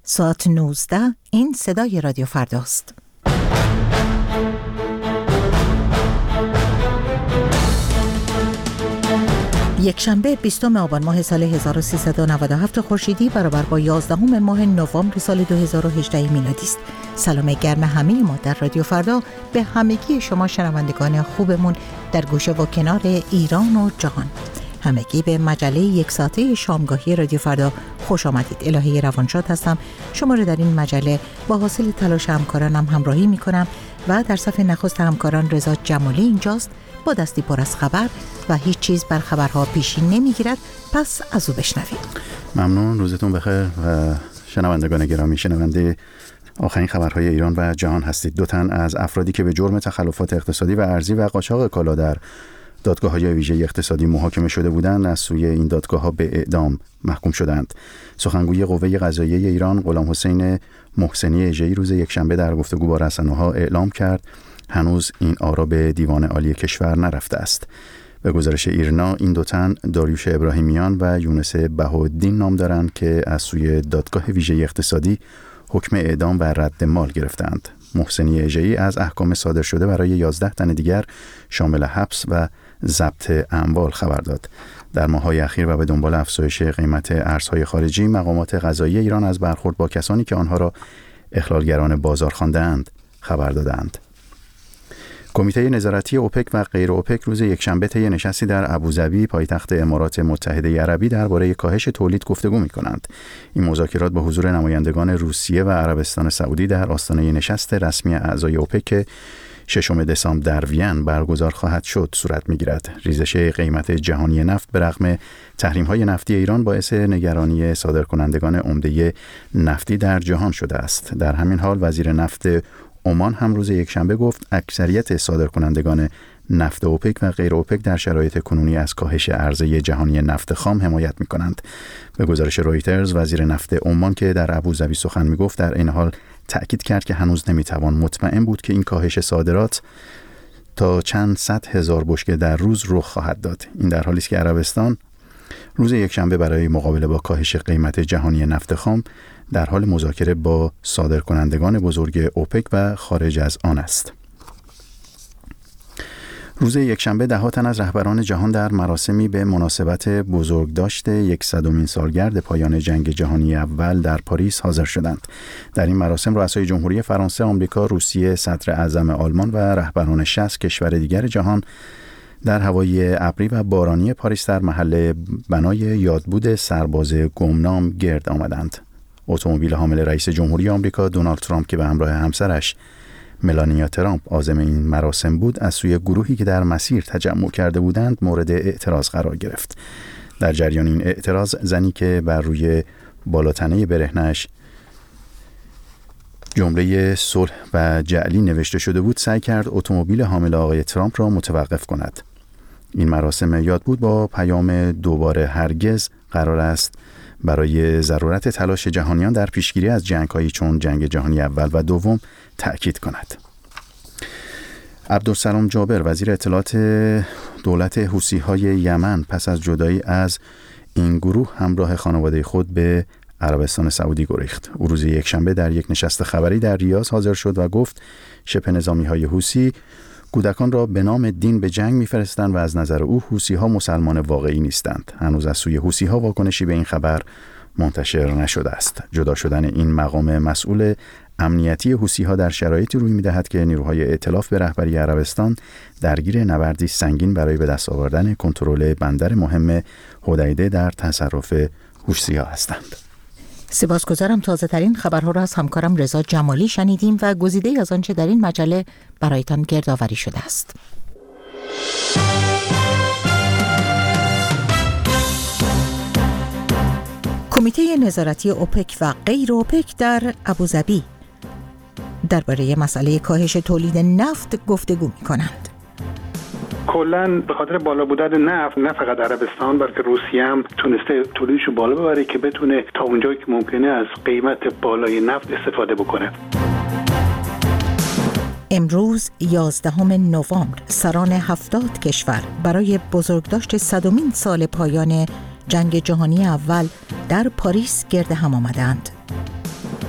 ساعت 19 این صدای رادیو فرداست. یکشنبه 20 آبان ماه سال 1397 خورشیدی برابر با 11 ماه نوامبر سال 2018 میلادی است. سلام گرم همه ما در رادیو فردا به همگی شما شنوندگان خوبمون در گوشه و کنار ایران و جهان. همگی به مجله یک ساعته شامگاهی رادیو فردا خوش آمدید. الهی روانشاد هستم. شما رو در این مجله با حاصل تلاش همکارانم همراهی می کنم و در صف نخست همکاران رضا جمالی اینجاست با دستی پر از خبر و هیچ چیز بر خبرها پیشی نمیگیرد. پس از او بشنوید. ممنون، روزتون بخیر و شنوندگان گرامی، شنونده آخرین خبرهای ایران و جهان هستید. 2 تن از افرادی که به جرم تخلفات اقتصادی و ارزی و قاچاق کالا در دادگاه‌های ویژه اقتصادی محاکمه شده بودند از سوی این دادگاه‌ها به اعدام محکوم شدند. سخنگوی قوه قضاییه ایران غلام حسین محسنی اژه‌ای روز یکشنبه در گفتگو با رسانه‌ها اعلام کرد هنوز این آرا به دیوان عالی کشور نرفته است. به گزارش ایرنا این 2 تن داریوش ابراهیمیان و یونس بهاءالدین نام دارند که از سوی دادگاه ویژه اقتصادی حکم اعدام و رد مال گرفتند. محسنی اژه‌ای از احکام صادر شده برای 11 تن دیگر شامل حبس و ضبط اموال خبر داد. در ماه‌های اخیر و به دنبال افزایش قیمت ارزهای خارجی، مقامات قضایی ایران از برخورد با کسانی که آنها را اخلالگران بازار خوانده‌اند خبر دادند. کمیته نظارتی اوپک و غیر اوپک روز یکشنبه طی نشستی در ابوظبی پایتخت امارات متحده عربی درباره کاهش تولید گفتگو می‌کنند. این مذاکرات با حضور نمایندگان روسیه و عربستان سعودی در آستانه نشست رسمی اعضای اوپک که 6 دسامبر در وین برگزار خواهد شد صورت می‌گیرد. ریزش قیمت جهانی نفت به رغم تحریم‌های نفتی ایران باعث نگرانی صادرکنندگان عمده نفتی در جهان شده است. در همین حال وزیر نفت عمان هم روز یکشنبه گفت اکثریت صادرکنندگان نفت اوپک و غیر اوپک در شرایط کنونی از کاهش عرضه جهانی نفت خام حمایت می‌کنند. به گزارش رویترز وزیر نفت عمان که در ابوظبی سخن می‌گفت در این حال تأکید کرد که هنوز نمی‌توان مطمئن بود که این کاهش صادرات تا چند صد هزار بشکه در روز رخ خواهد داد. این در حالی است که عربستان روز یکشنبه برای مقابله با کاهش قیمت جهانی نفت خام در حال مذاکره با صادرکنندگان بزرگ اوپک و خارج از آن است. روز یکشنبه 10 تن از رهبران جهان در مراسمی به مناسبت بزرگداشت 100مین سالگرد پایان جنگ جهانی اول در پاریس حاضر شدند. در این مراسم رؤسای جمهوری فرانسه، آمریکا، روسیه، صدر اعظم آلمان و رهبران 60 کشور دیگر جهان در هوای ابری و بارانی پاریس در محل بنای یادبود سرباز گمنام گرد آمدند. اتومبیل حامل رئیس جمهوری آمریکا دونالد ترامپ که به همراه همسرش ملانیا ترامپ عازم این مراسم بود از سوی گروهی که در مسیر تجمع کرده بودند مورد اعتراض قرار گرفت. در جریان این اعتراض زنی که بر روی بالاتنه برهنه‌اش جمله صلح و جعلی نوشته شده بود سعی کرد اتومبیل حامل آقای ترامپ را متوقف کند. این مراسم یادبود با پیام دوباره هرگز قرار است برای ضرورت تلاش جهانیان در پیشگیری از جنگ‌هایی چون جنگ جهانی اول و دوم تأکید کند. عبدالسلام جابر وزیر اطلاعات دولت حوثی‌های یمن پس از جدایی از این گروه همراه خانواده خود به عربستان سعودی گریخت. او روز یکشنبه در یک نشست خبری در ریاض حاضر شد و گفت شبه نظامی‌های حوثی کودکان را به نام دین به جنگ می‌فرستند و از نظر او حوثی‌ها مسلمان واقعی نیستند. هنوز از سوی حوثی‌ها واکنشی به این خبر منتشر نشده است. جدا شدن این مقام مسئول امنیتی حوثی‌ها در شرایطی روی می‌دهد که نیروهای ائتلاف به رهبری عربستان درگیر نبردی سنگین برای به دست آوردن کنترل بندر مهم حدیده در تصرف حوثی‌ها هستند. سپاسگزارم. تازه ترین خبرها را از همکارم رضا جمالی شنیدیم و گزیده‌ای از آنچه در این مجله برایتان گردآوری شده است. کمیته نظارتی اوپک و غیر اوپک در ابوظبی درباره مسئله کاهش تولید نفت گفتگو می‌کنند. کلاً به خاطر بالا بودن نفت نه فقط عربستان بلکه روسیه هم تونسته تولیدشو بالا ببره که بتونه تا اونجایی که ممکنه از قیمت بالای نفت استفاده بکنه. امروز 11 نوامبر سران 70 کشور برای بزرگداشت 100مین سال پایان جنگ جهانی اول در پاریس گرد هم آمدند.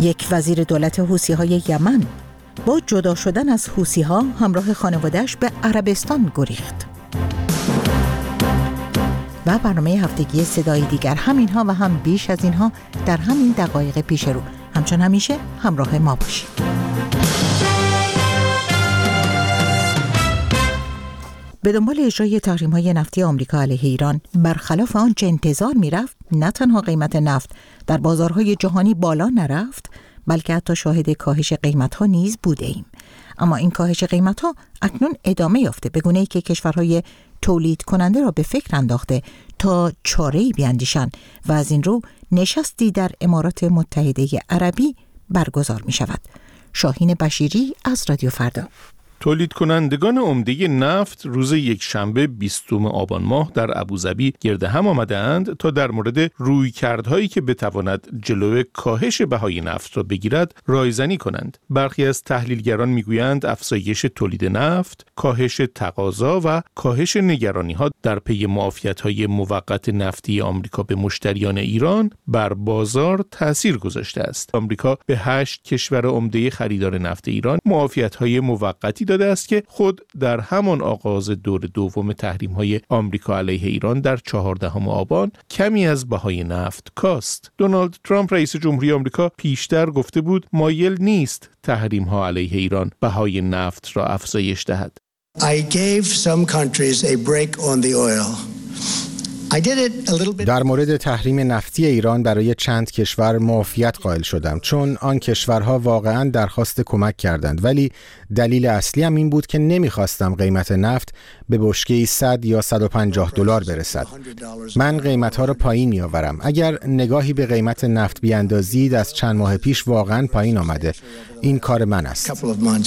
یک وزیر دولت حوثی‌های یمن با جدا شدن از حوثی‌ها همراه خانواده‌اش به عربستان گریخت. و برنامه هفتگی صدای دیگر، همینها و هم بیش از اینها در همین دقایق پیش رو. همچون همیشه همراه ما باشید. به دنبال اجرای تحریم‌های نفتی آمریکا علیه ایران، برخلاف آنچه انتظار می‌رفت، نه تنها قیمت نفت در بازارهای جهانی بالا نرفت، بلکه حتی شاهد کاهش قیمت‌ها نیز بوده‌ایم. اما این کاهش قیمت‌ها اکنون ادامه یافته، به گونه‌ای که کشورهای تولید کننده را به فکر انداخته تا چاره‌ای بیاندیشند و از این رو نشستی در امارات متحده عربی برگزار می‌شود. شاهین بشیری از رادیو فردا. تولید کنندگان عمده نفت روز یکشنبه 20 آبان ماه در ابوظبی گرد هم آمدند تا در مورد رویکردهایی که بتواند جلوی کاهش بهای نفت را بگیرد رایزنی کنند. برخی از تحلیلگران میگویند افزایش تولید نفت، کاهش تقاضا و کاهش نگرانی‌ها در پی معافیت‌های موقت نفتی آمریکا به مشتریان ایران بر بازار تأثیر گذاشته است. آمریکا به 8 کشور عمده خریدار نفت ایران معافیت‌های موقتی داده است که خود در همان آغاز دور دوم تحریم‌های آمریکا علیه ایران در 14 آبان کمی از بهای نفت کاست. دونالد ترامپ رئیس جمهوری آمریکا پیشتر گفته بود مایل نیست تحریم‌ها علیه ایران بهای نفت را افزایش دهد. I gave some countries a break on the oil. در مورد تحریم نفتی ایران برای چند کشور معافیت قائل شدم، چون آن کشورها واقعاً درخواست کمک کردند، ولی دلیل اصلی هم این بود که نمیخواستم قیمت نفت به بشکه‌ای 100 یا 150 دلار برسد. من قیمت‌ها را پایین می‌آورم. اگر نگاهی به قیمت نفت بیاندازید، از چند ماه پیش واقعاً پایین آمده. این کار من است.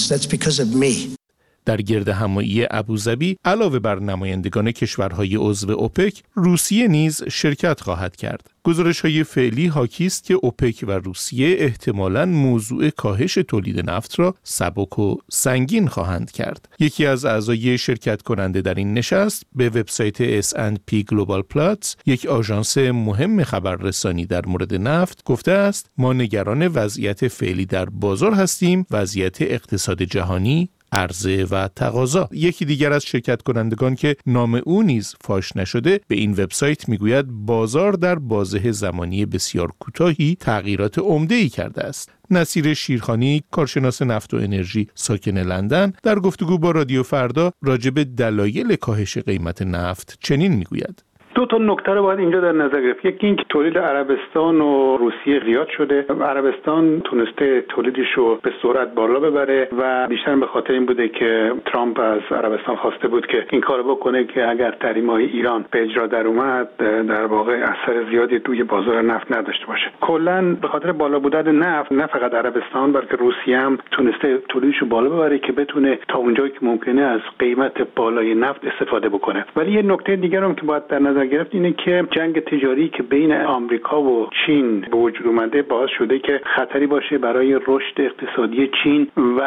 در گرد همایی ابوظبی علاوه بر نمایندگان کشورهای عضو اوپک، روسیه نیز شرکت خواهد کرد. گزارش‌های فعلی حاکی است که اوپک و روسیه احتمالاً موضوع کاهش تولید نفت را سبک و سنگین خواهند کرد. یکی از اعضای شرکت کننده در این نشست به وبسایت S&P Global Platts، یک آژانس مهم خبررسانی در مورد نفت، گفته است ما نگران وضعیت فعلی در بازار هستیم، وضعیت اقتصاد جهانی، عرضه و تقاضا. یکی دیگر از شرکت کنندگان که نام او نیز فاش نشده به این وبسایت میگوید بازار در بازه زمانی بسیار کوتاهی تغییرات عمده‌ای کرده است. نصیر شیرخانی، کارشناس نفت و انرژی ساکن لندن، در گفتگو با رادیو فردا راجع به دلایل کاهش قیمت نفت چنین میگوید: دو تا نکته رو باید اینجا در نظر گرفت. یکی این که تولید عربستان و روسیه زیاد شده. عربستان تونسته تولیدش رو به سرعت بالا ببره و بیشتر به خاطر این بوده که ترامپ از عربستان خواسته بود که این کارو بکنه که اگر تحریم‌های ایران به اجرا در اومد، در واقع اثر زیادی روی بازار نفت نداشته باشه. کلاً به خاطر بالا بودن نفت، نه فقط عربستان بلکه روسیه هم تونسته تولیدش رو بالا ببره که بتونه تا اونجایی که ممکنه از قیمت بالای نفت استفاده بکنه. ولی یه نکته دیگه هم که باید در نظر گرفت اینه که جنگ تجاری که بین آمریکا و چین به وجود اومده باعث شده که خطری باشه برای رشد اقتصادی چین و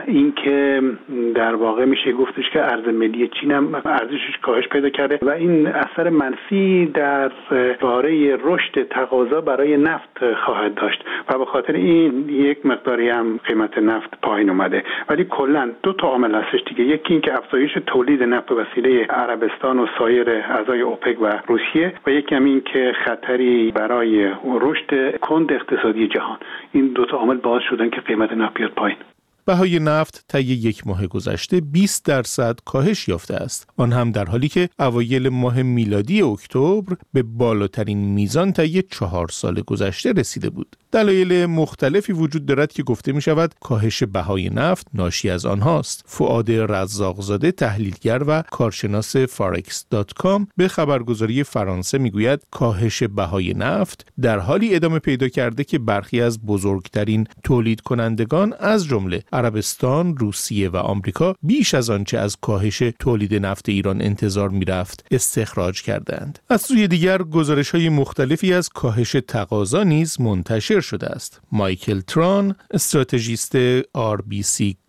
اینکه در واقع میشه گفتش که ارز ملی چین هم ارزشش کاهش پیدا کرده و این اثر منفی در باره رشد تقاضا برای نفت خواهد داشت و به خاطر این یک مقداری هم قیمت نفت پایین اومده. ولی کلا دو تا عامل هستش دیگه. یکی این که افزایش تولید نفت به وسیله عربستان و سایر اعضای اوپک و روسیه و یکی هم این که خطری برای رشد کند اقتصادی جهان. این دو تا عامل باعث شدن که قیمت نفت بیاد پایین. بهای نفت طی یک ماه گذشته 20% کاهش یافته است. آن هم در حالی که اوایل ماه میلادی اکتبر به بالاترین میزان طی 4 سال گذشته رسیده بود. دلایل مختلفی وجود دارد که گفته می شود کاهش بهای نفت ناشی از آنهاست. فؤاد رزاقزاده، تحلیلگر و کارشناس فارکس.com به خبرگزاری فرانسه می گوید کاهش بهای نفت در حالی ادامه پیدا کرده که برخی از بزرگترین تولید کنندگان از جمله عربستان، روسیه و آمریکا بیش از آنچه از کاهش تولید نفت ایران انتظار می‌رفت استخراج کردند. از سوی دیگر گزارش‌های مختلفی از کاهش تقاضا نیز منتشر شده است. مایکل تران، استراتژیست RBC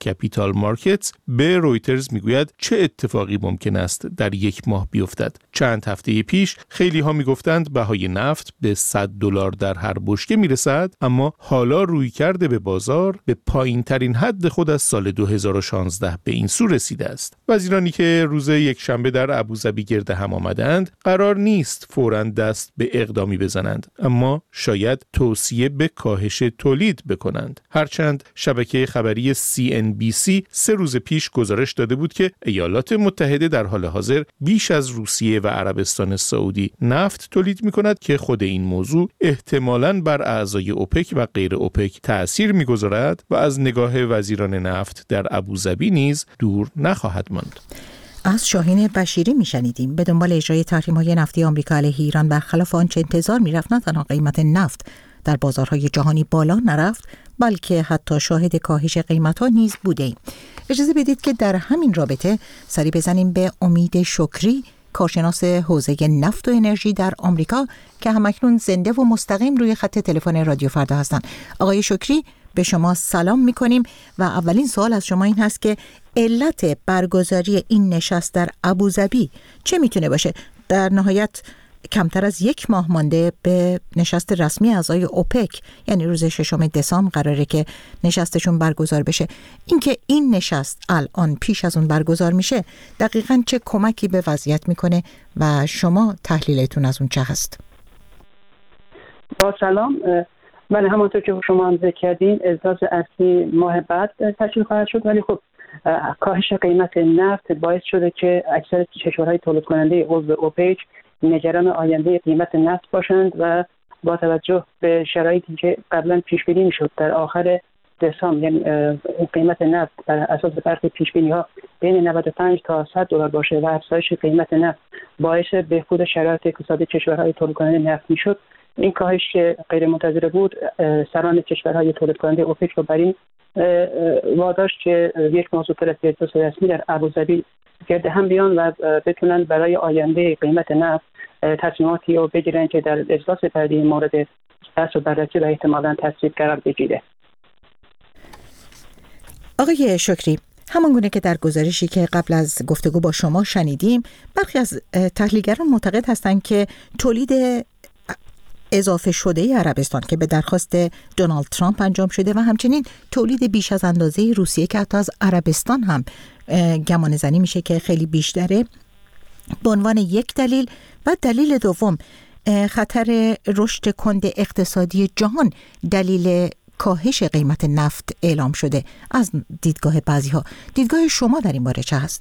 کپیتال مارکتس به رویترز میگوید چه اتفاقی ممکن است در یک ماه بیفتد. چند هفته پیش خیلی ها میگفتند بهای نفت به $100 در هر بشکه میرسد، اما حالا روی کرده به بازار به پایین ترین حد خود از سال 2016 به این سو رسیده است. وزیرانی که روز یکشنبه در ابوظبی گرد هم آمدند قرار نیست فوراً دست به اقدامی بزنند، اما شاید توصیه به کاهش تولید بکنند. هرچند شبکه خبری CNBC 3 روز پیش گزارش داده بود که ایالات متحده در حال حاضر بیش از روسیه و عربستان سعودی نفت تولید می‌کند که خود این موضوع احتمالاً بر اعضای اوپک و غیر اوپک تأثیر می‌گذارد و از نگاه وزیران نفت در ابوظبی نیز دور نخواهد ماند. از شاهین بشیری میشنیدیم. به دنبال اجرای تحریم‌های نفتی آمریکا علیه ایران برخلاف آنچه انتظار می‌رفت، نه تنها قیمت نفت در بازارهای جهانی بالا نرفت، بلکه حتی شاهد کاهش قیمت‌ها نیز بودیم. اجازه بدید که در همین رابطه سری بزنیم به امید شکری، کارشناس حوزه نفت و انرژی در آمریکا که همکنون زنده و مستقیم روی خط تلفن رادیو فردا هستند. آقای شکری، به شما سلام می‌کنیم و اولین سوال از شما این هست که علت برگزاری این نشست در ابوظبی چه میتونه باشه؟ در نهایت کمتر از یک ماه مانده به نشست رسمی اعضای اوپک، یعنی روز 6 دسامبر قراره که نشستشون برگزار بشه. اینکه این نشست الان پیش از اون برگزار میشه دقیقاً چه کمکی به وضعیت میکنه و شما تحلیلتون از اون چه هست؟ با سلام. بله، همانطور که شما هم ذکر کردین اجلاس اصلی ماه بعد تشکیل خواهد شد، ولی خب کاهش قیمت نفت باعث شده که اکثر کشورهای تولید کننده عضو اوپک نگران آینده قیمت نفت باشند و با توجه به شرایطی که قبلا پیش بینی میشد در آخر دسامبر، یعنی قیمت نفت بر اساس برخی پیش بینی ها بین 95 تا $100 باشه و افزایش قیمت نفت باعث بهبود شرایط اقتصادی کشورهای تولید کننده نفت میشد. این کاهش که غیر منتظره بود سران کشورهای تولید کننده اوپک رو بر این واداشت که یک موضوع طرف اجلاس رسمی در ابوظبی گرد هم بیان و بتونن برای آینده قیمت نفت تصمیماتی رو بگیرن که در اجلاس بعدی مورد بحث و بررسی و احتمالاً تصویب قرار بگیره. آقای شکری، همانگونه که در گزارشی که قبل از گفتگو با شما شنیدیم، برخی از تحلیلگران معتقد هستند که تولید اضافه شده عربستان که به درخواست دونالد ترامپ انجام شده و همچنین تولید بیش از اندازه روسیه که حتی از عربستان هم گمان زنی میشه که خیلی بیشتره، به عنوان یک دلیل. و دلیل دوم، خطر رشد کند اقتصادی جهان دلیل کاهش قیمت نفت اعلام شده از دیدگاه بعضی ها. دیدگاه شما در این باره چه هست؟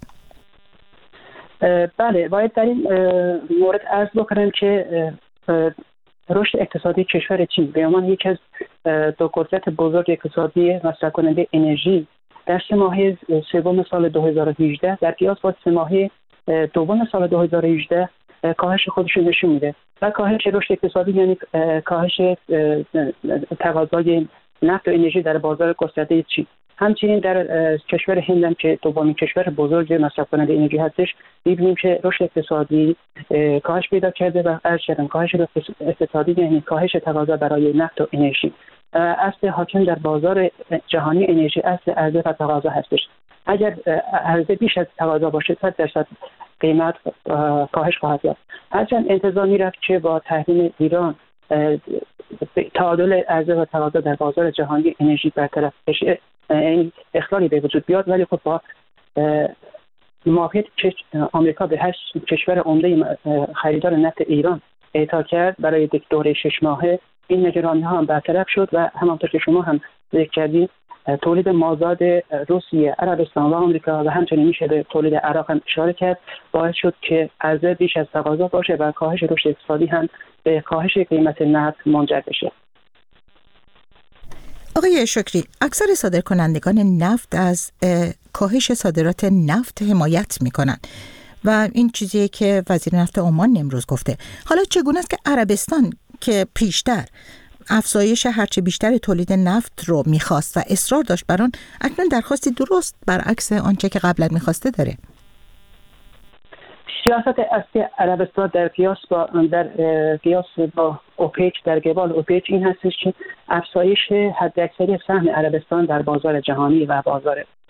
بله، باید در این مورد عرض بکنم که رشد اقتصادی کشور چین به عنوان یکی از دو قدرت بزرگ اقتصادی مصرف کننده انرژی در 3 ماهه سوم سال 2018 در قیاس با 3 ماهه دوم سال 2018 کاهش خودش نشون میده. و کاهش رشد اقتصادی یعنی کاهش تقاضای نفت و انرژی در بازار گسترده چین. همچنین در کشور هند هم که دومین کشور بزرگ مصرف کننده انرژی هستش، می‌بینیم که رشد اقتصادی کاهش پیدا کرده و کاهش اقتصادی یعنی کاهش تقاضا برای نفت و انرژی. اصل حاکم در بازار جهانی انرژی اصل عرضه و تقاضا هستش. اگر عرضه بیش از تقاضا باشه 100% قیمت کاهش خواهد یافت. هرچند انتظار می‌رفت که با تحریم ایران تعادل عرضه و تقاضا در بازار جهانی انرژی برطرف بشه، این اخلالی به وجود بیاد، ولی خب با موافقت آمریکا به 8 کشور عمده خریدار نفت ایران اعطا کرد برای دوره 6 ماهه، این نگرانی‌ها هم برطرف شد و همانطور که شما هم ذکر کردید تولید مازاد روسیه، عربستان و آمریکا و همچنین میشه به تولید عراق هم اشاره کرد، باعث شد که عرضه بیش از تقاضا باشه و کاهش رشد اقتصادی هم به کاهش قیمت نفت منجر بشه. آقای شکری، اکثر صادرکنندگان نفت از کاهش صادرات نفت حمایت میکنن و این چیزیه که وزیر نفت عمان امروز گفته. حالا چگونه است که عربستان که پیشتر افزایش هرچه بیشتر تولید نفت رو میخواست و اصرار داشت بر آن، اکنون درخواستی درست برعکس آنچه که قبلا میخواسته داره؟ سیاست اصلی عربستان در قیاس با اوپک، در قبال اوپک این هستش که افزایش حداکثری سهم عربستان در بازار جهانی و بازار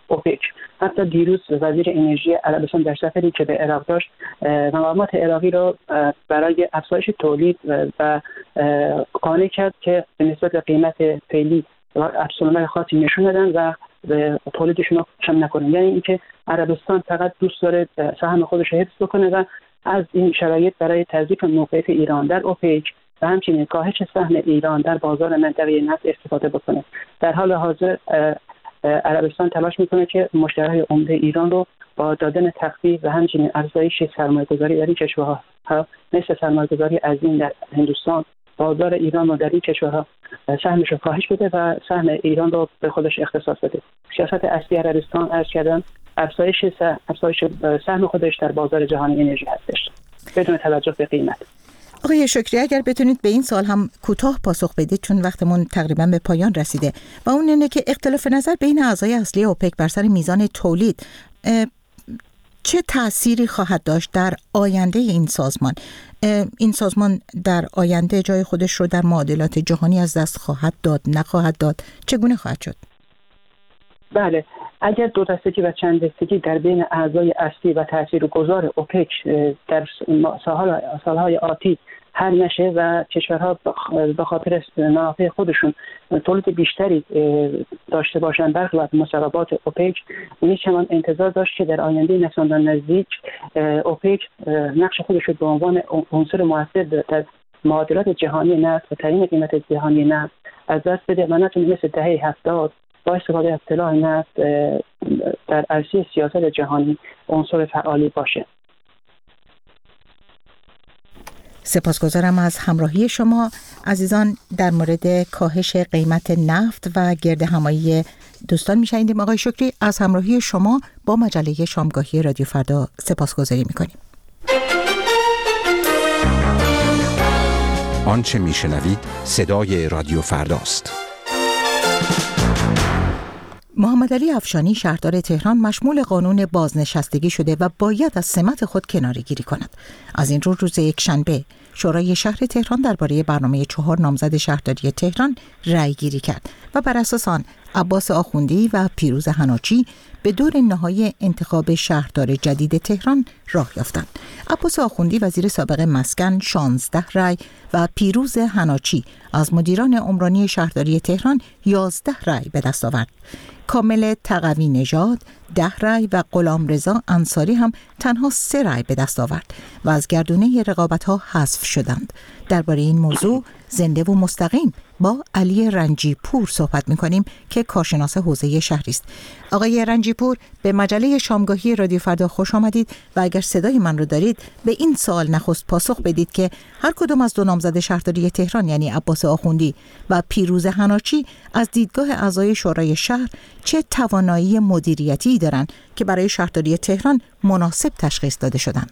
اوپک. حتی دیروز وزیر انرژی عربستان در سفری که به عراق داشت مقامات عراقی را برای افزایش تولید و قانع کرد که به نسبت قیمت فعلی افزایش خاصی نشون دادن و تولیدشون رو کم نکنن. یعنی اینکه عربستان فقط دوست داره سهم خودش رو حفظ بکنه و از این شرایط برای تضعیف موقعیت ایران در اوپک و همچنین کاهش سهم ایران در بازار منطقه نفت استفاده بکنه. در حال حاضر عربستان تلاش میکنه که مشتریهای عمده ایران رو با دادن تخفیف و همچنین افزایش سرمایه‌گذاری در این کشورها مثل سرمایه‌گذاری عظیم در هندوستان بازار ایران رو در این کشورها سهمش رو کاهش بده و سهم ایران رو به خودش اختصاص بده. سیاست اصلی عربستان عرض کردم افزایش سهم خودش در بازار جهانی انرژی هستش بدون توجه به قیمت. آقای شکری اگر بتونید به این سوال هم کوتاه پاسخ بدید چون وقتمون تقریبا به پایان رسیده و اون اینه که اختلاف نظر بین اعضای اصلی اوپک بر سر میزان تولید چه تأثیری خواهد داشت در آینده این سازمان؟ این سازمان در آینده جای خودش رو در معادلات جهانی از دست خواهد داد، نخواهد داد؟ چگونه خواهد شد؟ بله، اگر دو دستگی و چند دستگی در بین اعضای اصلی و تاثیرگذار اوپک در سالهای آتی حل نشه و کشورها به خاطر منافع خودشون تولید بیشتری داشته باشند برخلاف مصوبات اوپک، میشود انتظار داشت که در آینده نسبتاً نزدیک اوپک نقش خودش رو به عنوان عنصر مؤثر در معادلات جهانی نفت و تعیین قیمت جهانی نفت از دست بده و نتونه مثل دهه 70 با استفاده از سلاح نفت در عرصه سیاست جهانی عنصر فعالی باشه. سپاسگزارم از همراهی شما عزیزان. در مورد کاهش قیمت نفت و گرد همایی دوستان میشنیدیم. آقای شکری از همراهی شما با مجله شامگاهی رادیو فردا سپاسگزاری میکنیم. آنچه میشنوید صدای رادیو فرداست. محمد علی افشانی شهردار تهران مشمول قانون بازنشستگی شده و باید از سمت خود کناره‌گیری کند. از این رو روز یکشنبه شورای شهر تهران درباره برنامه 4 نامزد شهرداری تهران رأی گیری کرد و بر اساس آن عباس آخوندی و پیروز حناچی به دور نهایی انتخاب شهردار جدید تهران راه یافتند. عباس آخوندی وزیر سابق مسکن 16 رأی و پیروز حناچی از مدیران عمرانی شهرداری تهران 11 رأی به دست آورد. کامل تقوی نژاد 10 رأی و غلامرضا انصاری هم تنها 3 رأی به دست آورد و از گردونه رقابت‌ها حذف شدند. درباره این موضوع زنده و مستقیم با علی رنجی پور صحبت می‌کنیم که کارشناس حوزه شهری است. آقای رنجی پور به مجله شامگاهی رادیو فردا خوش آمدید و اگر صدای من رو دارید به این سوال نخست پاسخ بدید که هر کدام از دو نامزد شهرداری تهران یعنی عباس آخوندی و پیروز حناچی از دیدگاه اعضای شورای شهر چه توانایی مدیریتی دارند که برای شهرداری تهران مناسب تشخیص داده شدند؟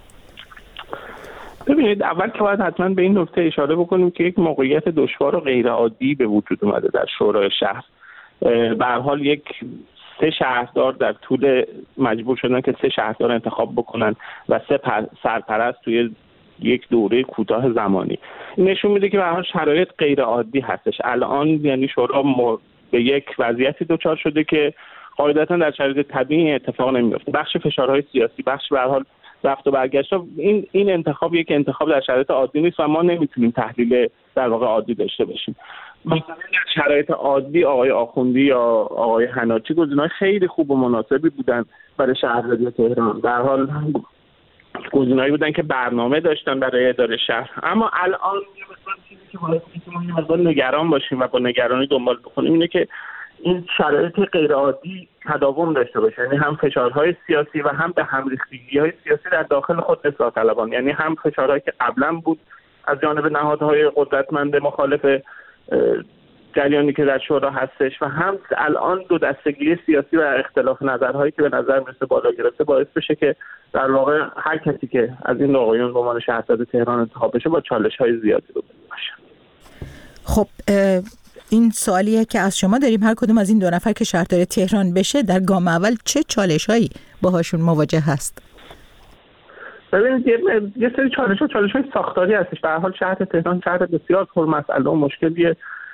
ببینید، اول که باید حتما به این نکته اشاره بکنیم که یک موقعیت دشوار و غیر عادی به وجود اومده در شورای شهر. به هر حال یک 3 شهردار در طول مجبور شدن که 3 شهردار انتخاب بکنن و 3 سرپرست توی یک دوره کوتاه زمانی. این نشون میده که به هر حال شرایط غیر عادی هستش. الان یعنی شورا به یک وضعیتی دچار شده که قاعدتا در شرایط طبیعی اتفاق نمیفته. بخش فشارهای سیاسی، بخش به هر حال رفت و برگشت، این انتخاب یک انتخاب در شرایط عادی نیست و ما نمیتونیم تحلیل در واقع عادی داشته باشیم. مثلا در شرایط عادی آقای آخوندی یا آقای حناچی گزینه‌های خیلی خوب و مناسبی بودن برای شهرداری تهران. در حال گزینه‌ای بودن که برنامه داشتن برای اداره شهر. اما الان چیزی که باید ما نگران باشیم و با نگرانی دنبال بکنیم اینه که این شرایط غیر عادی تداوم داشته باشه، یعنی هم فشارهای سیاسی و هم به هم ریختگی‌های سیاسی در داخل خود اصلاح طلبان، یعنی هم فشارهایی که قبلا بود از جانب نهادهای قدرتمند مخالف جریانی که در شورا هستش و هم الان دو دستگی سیاسی و اختلاف نظرهایی که به نظر میرسه بالا گرفته باعث بشه که در واقع هر کسی که از این آقایون به عنوان شهردار تهران انتخاب بشه با چالش‌های زیادی روبرو باشه. خب این سوالیه که از شما داریم، هر کدوم از این 2 نفر که شهردار تهران بشه در گام اول چه چالش‌هایی باهاشون مواجه هست؟ ببینید یه سری چالش‌های ساختاری هستش. به هر حال شهر تهران شهر بسیار پرمسئله و مشکلیه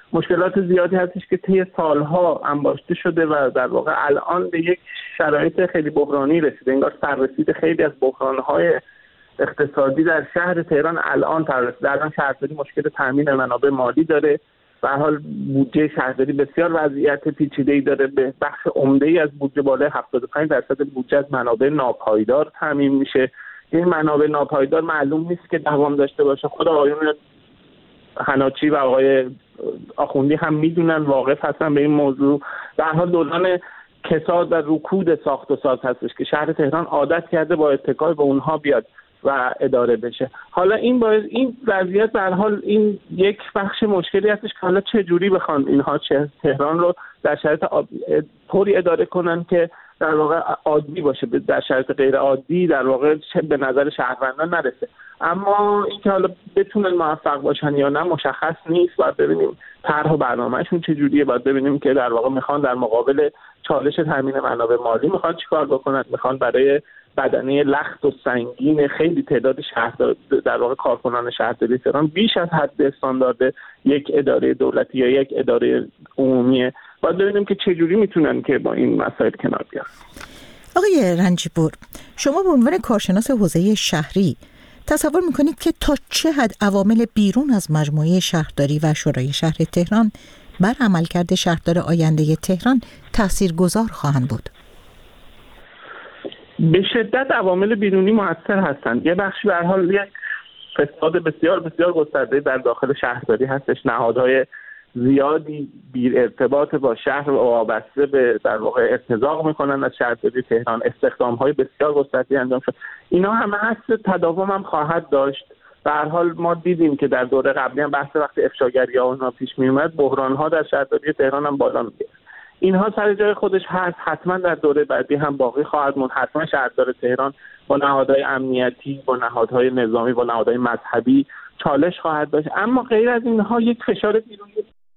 مشکلات زیادی هستش که طی سالها انباشته شده و در واقع الان به یک شرایط خیلی بحرانی رسیده. انگار سررسید خیلی از بحران‌های اقتصادی در شهر تهران الان رسیده. الان شهرداری مشکل تامین منابع مالی داره. به هر حال بودجه شهرداری بسیار وضعیت پیچیده‌ای داره. به بخش عمده‌ای از بودجه بالای 75% بودجه از منابع ناپایدار تامین میشه. این منابع ناپایدار معلوم نیست که دوام داشته باشه. خود آقایون حناچی و آقای آخوندی هم میدونن، واقف هستن به این موضوع. در حال دوران کساد و رکود ساخت و ساز هستش که شهر تهران عادت کرده با اتکای به اونها بیاد و اداره بشه. حالا این وضعیت در حال این یک بخش مشکلی هستش که حالا چه جوری بخوان اینها تهران رو در شرایط طوری اداره کنن که در واقع عادی باشه، در شرایط غیر عادی در واقع به نظر شهروندان نرسه. اما اینکه حالا بتونن موفق باشن یا نه مشخص نیست. باید ببینیم طرح و برنامه‌شون چجوریه. باید ببینیم که در واقع میخوان در مقابل چالش تامین منابع مالی میخوان چیکار بکنن. میخوان برای بدنه لخت و سنگین خیلی تعداد شهردار در واقع کارکنان شهرداری تهران بیش از حد استاندارد یک اداره دولتی یا یک اداره عمومی، باید ببینیم که چجوری میتونن که با این مسائل کنار بیان. آقای رنجیپور، شما به عنوان کارشناس حوزه شهری تصور میکنید که تا چه حد عوامل بیرون از مجموعه شهرداری و شورای شهر تهران بر عملکرد شهردار آینده تهران تاثیرگذار خواهند بود؟ به شدت عوامل بیرونی مؤثر هستند. یه بخشی به هر حال یک فساد بسیار بسیار گسترده در داخل شهرداری هستش. نهادهای زیادی بی ارتباط با شهر و وابسته به در واقع ارتزاق میکنن از شهرداری تهران. استخدام‌های بسیار گسترده انجام شد. اینا همه هست، تداوم هم خواهد داشت. به هر حال ما دیدیم که در دوره قبلی هم بحث وقتی افشاگری‌ها و اینا پیش میومد، بحران‌ها در شهرداری تهران هم بالا می‌گرفت. اینها سر جای خودش هست، حتما در دوره بعدی هم باقی خواهد موند. حتما شهردار تهران با نهادهای امنیتی، با نهادهای نظامی، با نهادهای مذهبی چالش خواهد داشت. اما غیر از اینها یک فشار بیرونی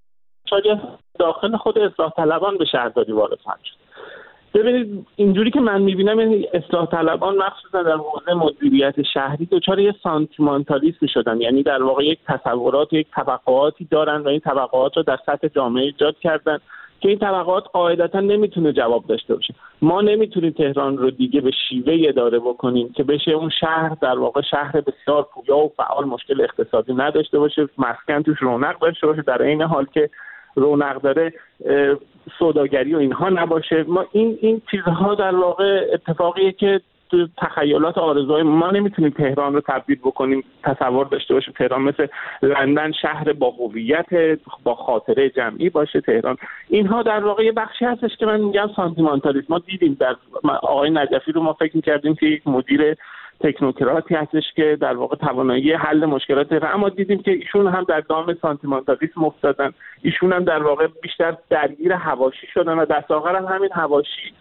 داخل خود اصلاح طلبان به شهرداری وارد خواهد شد. ببینید اینجوری که من میبینم این اصلاح طلبان مخصوصا در حوزه مدیریت شهری دچار یه سانتیمانتالیسم شدن. یعنی در واقع یک تصورات، یک توقعاتی دارن و این توقعات رو در سطح جامعه ایجاد کردن که این طبقات قاعدتا نمیتونه جواب داشته باشه. ما نمیتونیم تهران رو دیگه به شیوه اداره بکنیم که بشه اون شهر در واقع شهر بسیار پویا و فعال، مشکل اقتصادی نداشته باشه، مسکن توش رونق داشته باشه، در این حال که رونق داره سوداگری و اینها نباشه. ما این چیزها در واقع اتفاقیه که تخیلات آرزوهای ما نمیتونیم تهران رو تبدیل بکنیم تصور داشته باشیم تهران مثل لندن شهر با هویت، با خاطره جمعی باشه. تهران اینها در واقع یه بخشی هستش که من میگم سانتیمانتالیسم. ما دیدیم در آقای نجفی رو ما فکر می‌کردیم که یک مدیر تکنوکراتی هستش که در واقع توانایی حل مشکلات داره، اما دیدیم که ایشون هم در دام سانتیمانتالیسم افتادن. ایشون هم در واقع بیشتر درگیر حواشی شدن و دست آخر هم همین حواشی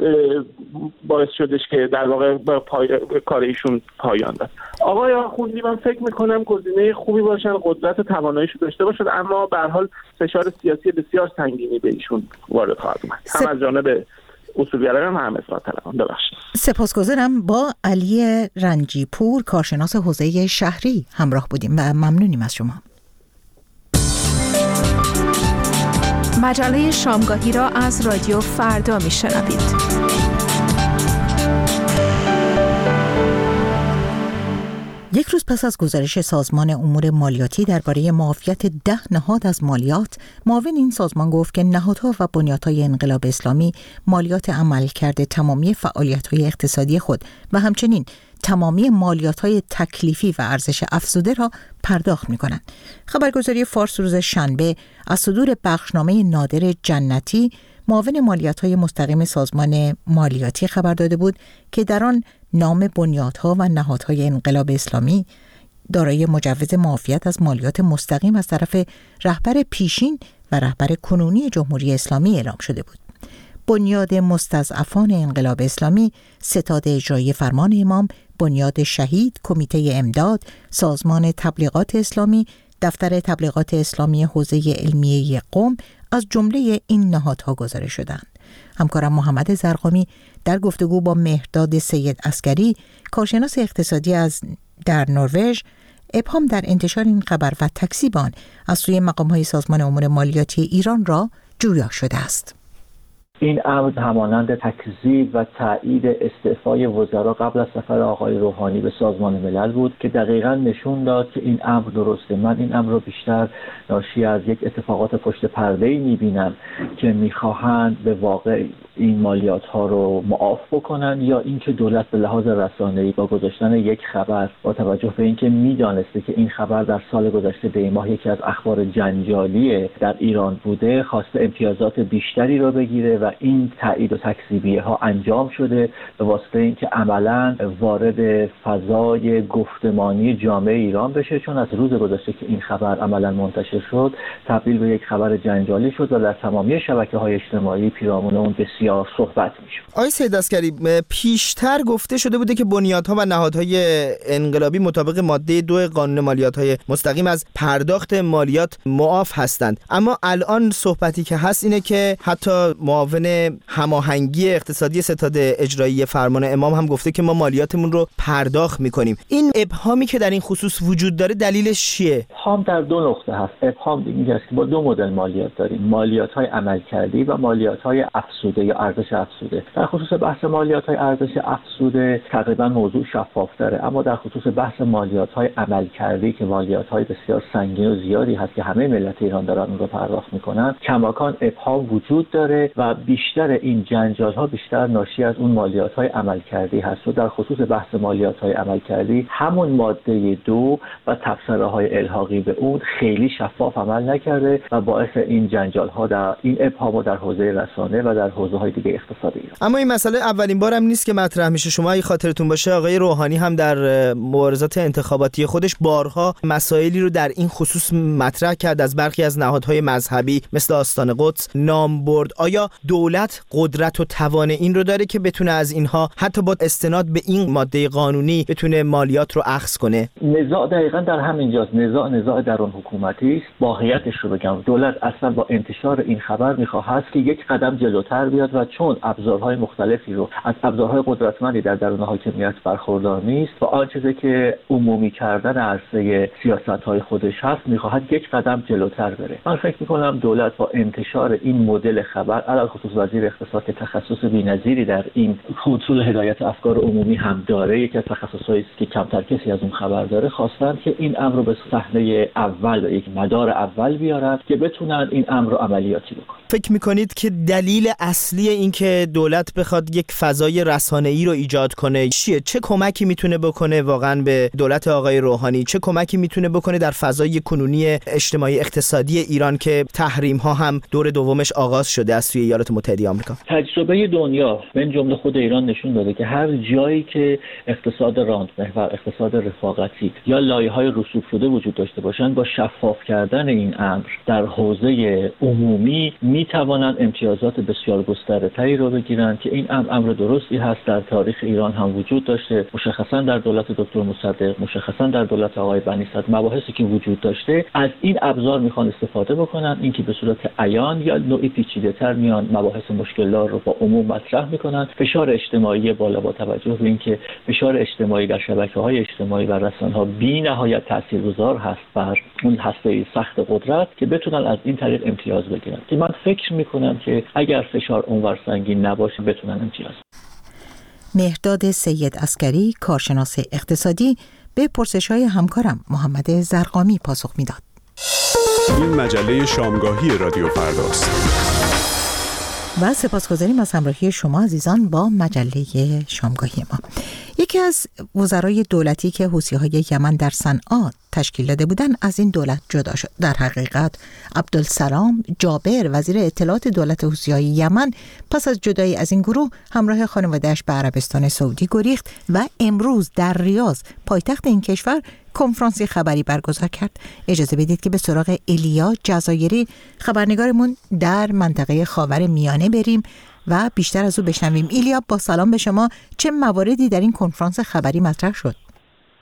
باعث شدش که در واقع کار ایشون پایان داد. آقای آخوندی من فکر میکنم گزینه خوبی باشن، قدرت تواناییشو داشته باشن، اما به هر حال فشار سیاسی بسیار سنگینی به ایشون وارد خواهد اومد، هم از جانب اصولگرایان هم اصلاح طلبان. ببخشید. سپاسگزارم. با علی رنجیپور کارشناس حوزه شهری همراه بودیم و ممنونیم از شما. مجله شامگاهی را از رادیو فردا میشنوید. یک روز پس از گزارش سازمان امور مالیاتی درباره معافیت 10 نهاد از مالیات، معاون این سازمان گفت که نهادها و بنیادهای انقلاب اسلامی مالیات عملکرد تمامی فعالیت‌های اقتصادی خود و همچنین تمامی مالیات‌های تکلیفی و ارزش افزوده را پرداخت می‌کنند. خبرگزاری فارس روز شنبه از صدور بخشنامه نادر جنتی، معاون مالیات‌های مستقیم سازمان مالیاتی خبر داده بود که در آن نام بنیادها و نهادهای انقلاب اسلامی دارای مجوز معافیت از مالیات مستقیم از طرف رهبر پیشین و رهبر کنونی جمهوری اسلامی اعلام شده بود. بنیاد مستضعفان انقلاب اسلامی، ستاد اجرایی فرمان امام، بنیاد شهید، کمیته امداد، سازمان تبلیغات اسلامی، دفتر تبلیغات اسلامی حوزه علمیه قم از جمله این نهادها گزارش شدند. همکارم محمد زرقامی در گفتگو با مهرداد سید عسکری، کارشناس اقتصادی در نروژ، ابهام در انتشار این خبر و تکذیب آن از سوی مقام‌های سازمان امور مالیاتی ایران را جویا شده است. این امر همانند تکذیب و تایید استعفای وزرا قبل از سفر آقای روحانی به سازمان ملل بود که دقیقاً نشون داد که این امر درسته. من این امر رو بیشتر ناشی از یک اتفاقات پشت پرده‌ای می‌بینم که می‌خواهند به واقع این مالیات ها رو معاف بکنن، یا اینکه دولت به لحاظ رسانه‌ای با گذاشتن یک خبر با توجه به اینکه می‌دانسته که این خبر در سال گذشته دی ماه یکی از اخبار جنجالی در ایران بوده، خواسته امتیازات بیشتری رو بگیره و این تایید و تکذیبیه ها انجام شده به واسطه اینکه عملاً وارد فضای گفتمانی جامعه ایران بشه، چون از روز گذشته که این خبر عملاً منتشر شد تبدیل به یک خبر جنجالی شد و در تمامی شبکه‌های اجتماعی پیرامون اون بسیار صحبت میشه. آقای سید عسکری، پیشتر گفته شده بوده که بنیادها و نهادهای انقلابی مطابق ماده 2 قانون مالیات‌های مستقیم از پرداخت مالیات معاف هستند، اما الان صحبتی که هست اینه که حتی معاون هماهنگی اقتصادی ستاد اجرایی فرمان امام هم گفته که ما مالیاتمون رو پرداخت میکنیم. این ابهامی که در این خصوص وجود داره دلیلش چیه؟ ابهام در دو نقطه هست. ابهام دیگه است که با دو مدل مالیات داریم، مالیات‌های عملکردی و مالیات‌های افزوده یا ارزش افزوده. در خصوص بحث مالیات‌های ارزش افزوده تقریبا موضوع شفاف‌تره، اما در خصوص بحث مالیات‌های عملکردی که مالیات‌های بسیار سنگین و زیادی هست که همه ملت ایران دارن اون رو پرداخت میکنن، کماکان ابهام وجود داره و بیشتر این جنجال‌ها بیشتر ناشی از اون مالیات‌های عملکردی هست. و در خصوص بحث مالیات‌های عملکردی همون ماده 2 و تبصره‌های الحاقی به اون خیلی شفاف عمل نکرده و باعث این جنجال‌ها در این ابهام در حوزه رسانه و در حوزه‌های دیگه اقتصادی. اما این مسئله اولین بار هم نیست که مطرح میشه. شما اگه خاطرتون باشه آقای روحانی هم در مبارزات انتخاباتی خودش بارها مسائلی رو در این خصوص مطرح کرد، از برخی از نهادهای مذهبی مثل آستان قدس نام برد. آیا دولت قدرت و توان این رو داره که بتونه از اینها حتی با استناد به این ماده قانونی بتونه مالیات رو اخذ کنه؟ نزاع دقیقاً در همین جاست. نزاع درون حکومتی است. واقعیتش رو بگم، دولت اصلا با انتشار این خبر می‌خواهد که یک قدم جلوتر بیاد و چون ابزارهای مختلفی رو از ابزارهای قدرتمندی در درون حاکمیت برخوردار نیست و آن چیزی که عمومی کردن عرصه سیاست‌های خودش هست می‌خواهد یک قدم جلوتر بره. من فکر می‌کنم دولت با انتشار این مدل خبر، علاوه خصوص وزیر اقتصاد که تخصص بی‌نظیری در این حصول هدایت افکار عمومی هم داره، یکی از تخصصایی است که کمتر کسی از اون خبر داره، خواستن که این امر رو به صحنه اول و یک مدار اول بیارن که بتونن این امر رو عملیاتی بکنن. فکر می‌کنید که دلیل اصلی این که دولت بخواد یک فضای رسانه‌ای رو ایجاد کنه چیه؟ چه کمکی میتونه بکنه واقعا به دولت آقای روحانی؟ چه کمکی میتونه بکنه در فضای کنونی اجتماعی اقتصادی ایران که تحریم‌ها هم دور دومش آغاز شده از سوی ایالات متحده آمریکا؟ تجربه دنیا من جمله خود ایران نشون داده که هر جایی که اقتصاد راندمحور، اقتصاد رفاقتی یا لایه‌های رسوب شده وجود داشته باشند، با شفاف کردن این امر در حوزه عمومی میتوانند امتیازات بسیار گسترده‌تری رو بگیرن که این امر درستی هست. در تاریخ ایران هم وجود داشته، مشخصا در دولت دکتر مصدق، مشخصا در دولت آقای بنی صدر، مباحثی که وجود داشته از این ابزار میخوان استفاده بکنن، اینکه به صورت عیان یا نوعی پیچیده‌تر میان مباحث مشکلات رو با عموم مطرح میکنن. فشار اجتماعی بالا با توجه به اینکه فشار اجتماعی در شبکه‌های اجتماعی و رسانه‌ها بی‌نهایت تاثیرگذار هست بر اون هسته سخت قدرت که بتونن از این طریق امتیاز بگیرن، که من فکر میکنم که اگر فشار اونور سنگین نباشه بتونن امتیاز. مهرداد سید عسکری، کارشناس اقتصادی، به پرسش‌های همکارم محمد زرقامی پاسخ میداد. این مجله شامگاهی رادیو فرداست. و سپاسگزاریم از همراهی شما عزیزان با مجله شامگاهی ما. یکی از وزرای دولتی که حوثی‌های یمن در صنعا تشکیل داده بودند از این دولت جدا شد. در حقیقت عبدالسلام جابر، وزیر اطلاعات دولت حوثی‌های یمن، پس از جدایی از این گروه همراه خانواده‌اش به عربستان سعودی گریخت و امروز در ریاض پایتخت این کشور کنفرانسی خبری برگزار کرد. اجازه بدید که به سراغ ایلیا جزایری خبرنگارمون در منطقه خاورمیانه بریم و بیشتر از او بشنویم. ایلیا، با سلام به شما، چه مواردی در این کنفرانس خبری مطرح شد؟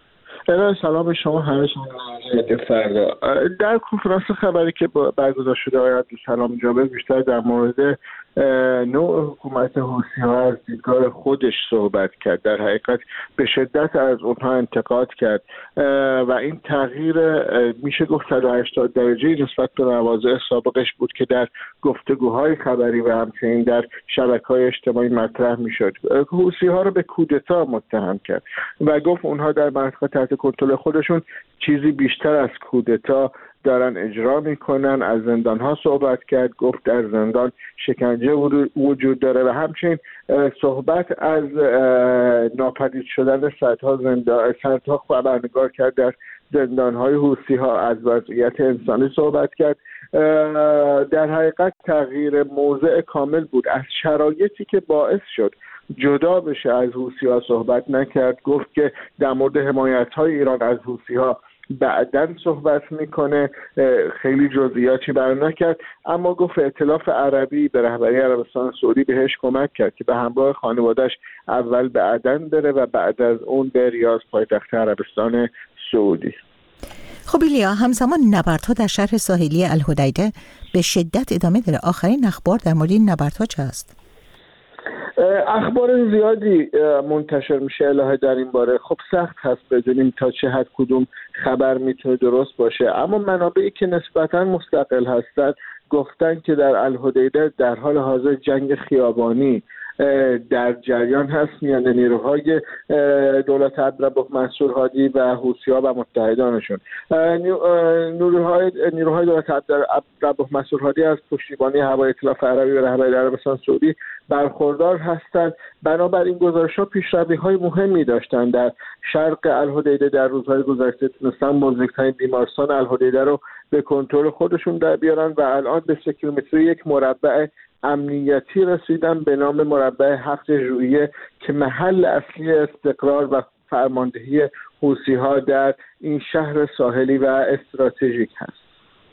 سلام به شما همه شما فردا. در کنفرانس خبری که برگزار شده آقای عبدالسلام جابر بیشتر در مورد نوع حکومت حوثی‌ها از دیدگاه خودش صحبت کرد. در حقیقت به شدت از اونها انتقاد کرد و این تغییر میشه گفت 180 درجه نسبت به مواضع سابقش بود که در گفتگوهای خبری و همچنین در شبکه‌های اجتماعی مطرح میشد. حوثی‌ها رو به کودتا متهم کرد و گفت اونها در منطقه تحت کنترل خودشون چیزی بیشتر از کودتا دارن اجرا میکنن. از زندان‌ها صحبت کرد، گفت در زندان شکنجه وجود داره و همچنین صحبت از ناپدید شدن صدها خبرنگار کرد در زندان‌های حوثی‌ها، از وضعیت انسانی صحبت کرد. در حقیقت تغییر موضع کامل بود. از شرایطی که باعث شد جدا بشه از حوثی‌ها صحبت نکرد. گفت که در مورد حمایت‌های ایران از حوثی‌ها بعداً صحبت میکنه، خیلی جزئیاتی بیان نکرد، اما گفت ائتلاف عربی به رهبری عربستان سعودی بهش کمک کرد که به همراه خانواده‌اش اول به عدن بره و بعد از اون به ریاض پایتخت عربستان سعودی. خب ایلیا، همزمان نبردها در شهر ساحلی الحدیده به شدت ادامه داره. آخرین اخبار در مورد این نبردها چه است؟ اخبار زیادی منتشر میشه الهه در این باره. خب سخت هست بدونیم تا چه حد کدوم خبر میتونه درست باشه، اما منابعی که نسبتاً مستقل هستن گفتن که در الحدیده در حال حاضر جنگ خیابانی در جریان هست میان نیروهای دولت عبدالرب منصور هادی و حوثی‌ها و متحدانشون. نیروهای دولت عبدالرب منصور هادی از پشتیبانی هوای ائتلاف عربی و رهبری عربستان سعودی برخوردار هستند. بنابراین گزارش‌ها پیشروی‌های مهمی داشتند. در شرق الحدیده در روزهای گذشته تونستن بزرگترین بیمارستان الحدیده رو به کنترل خودشون در بیارن و الان به 3 کیلومتری یک مربع امنیتی رسیدن به نام مربع 7 ژوئیه که محل اصلی استقرار و فرماندهی حوثی‌ها در این شهر ساحلی و استراتژیک هست.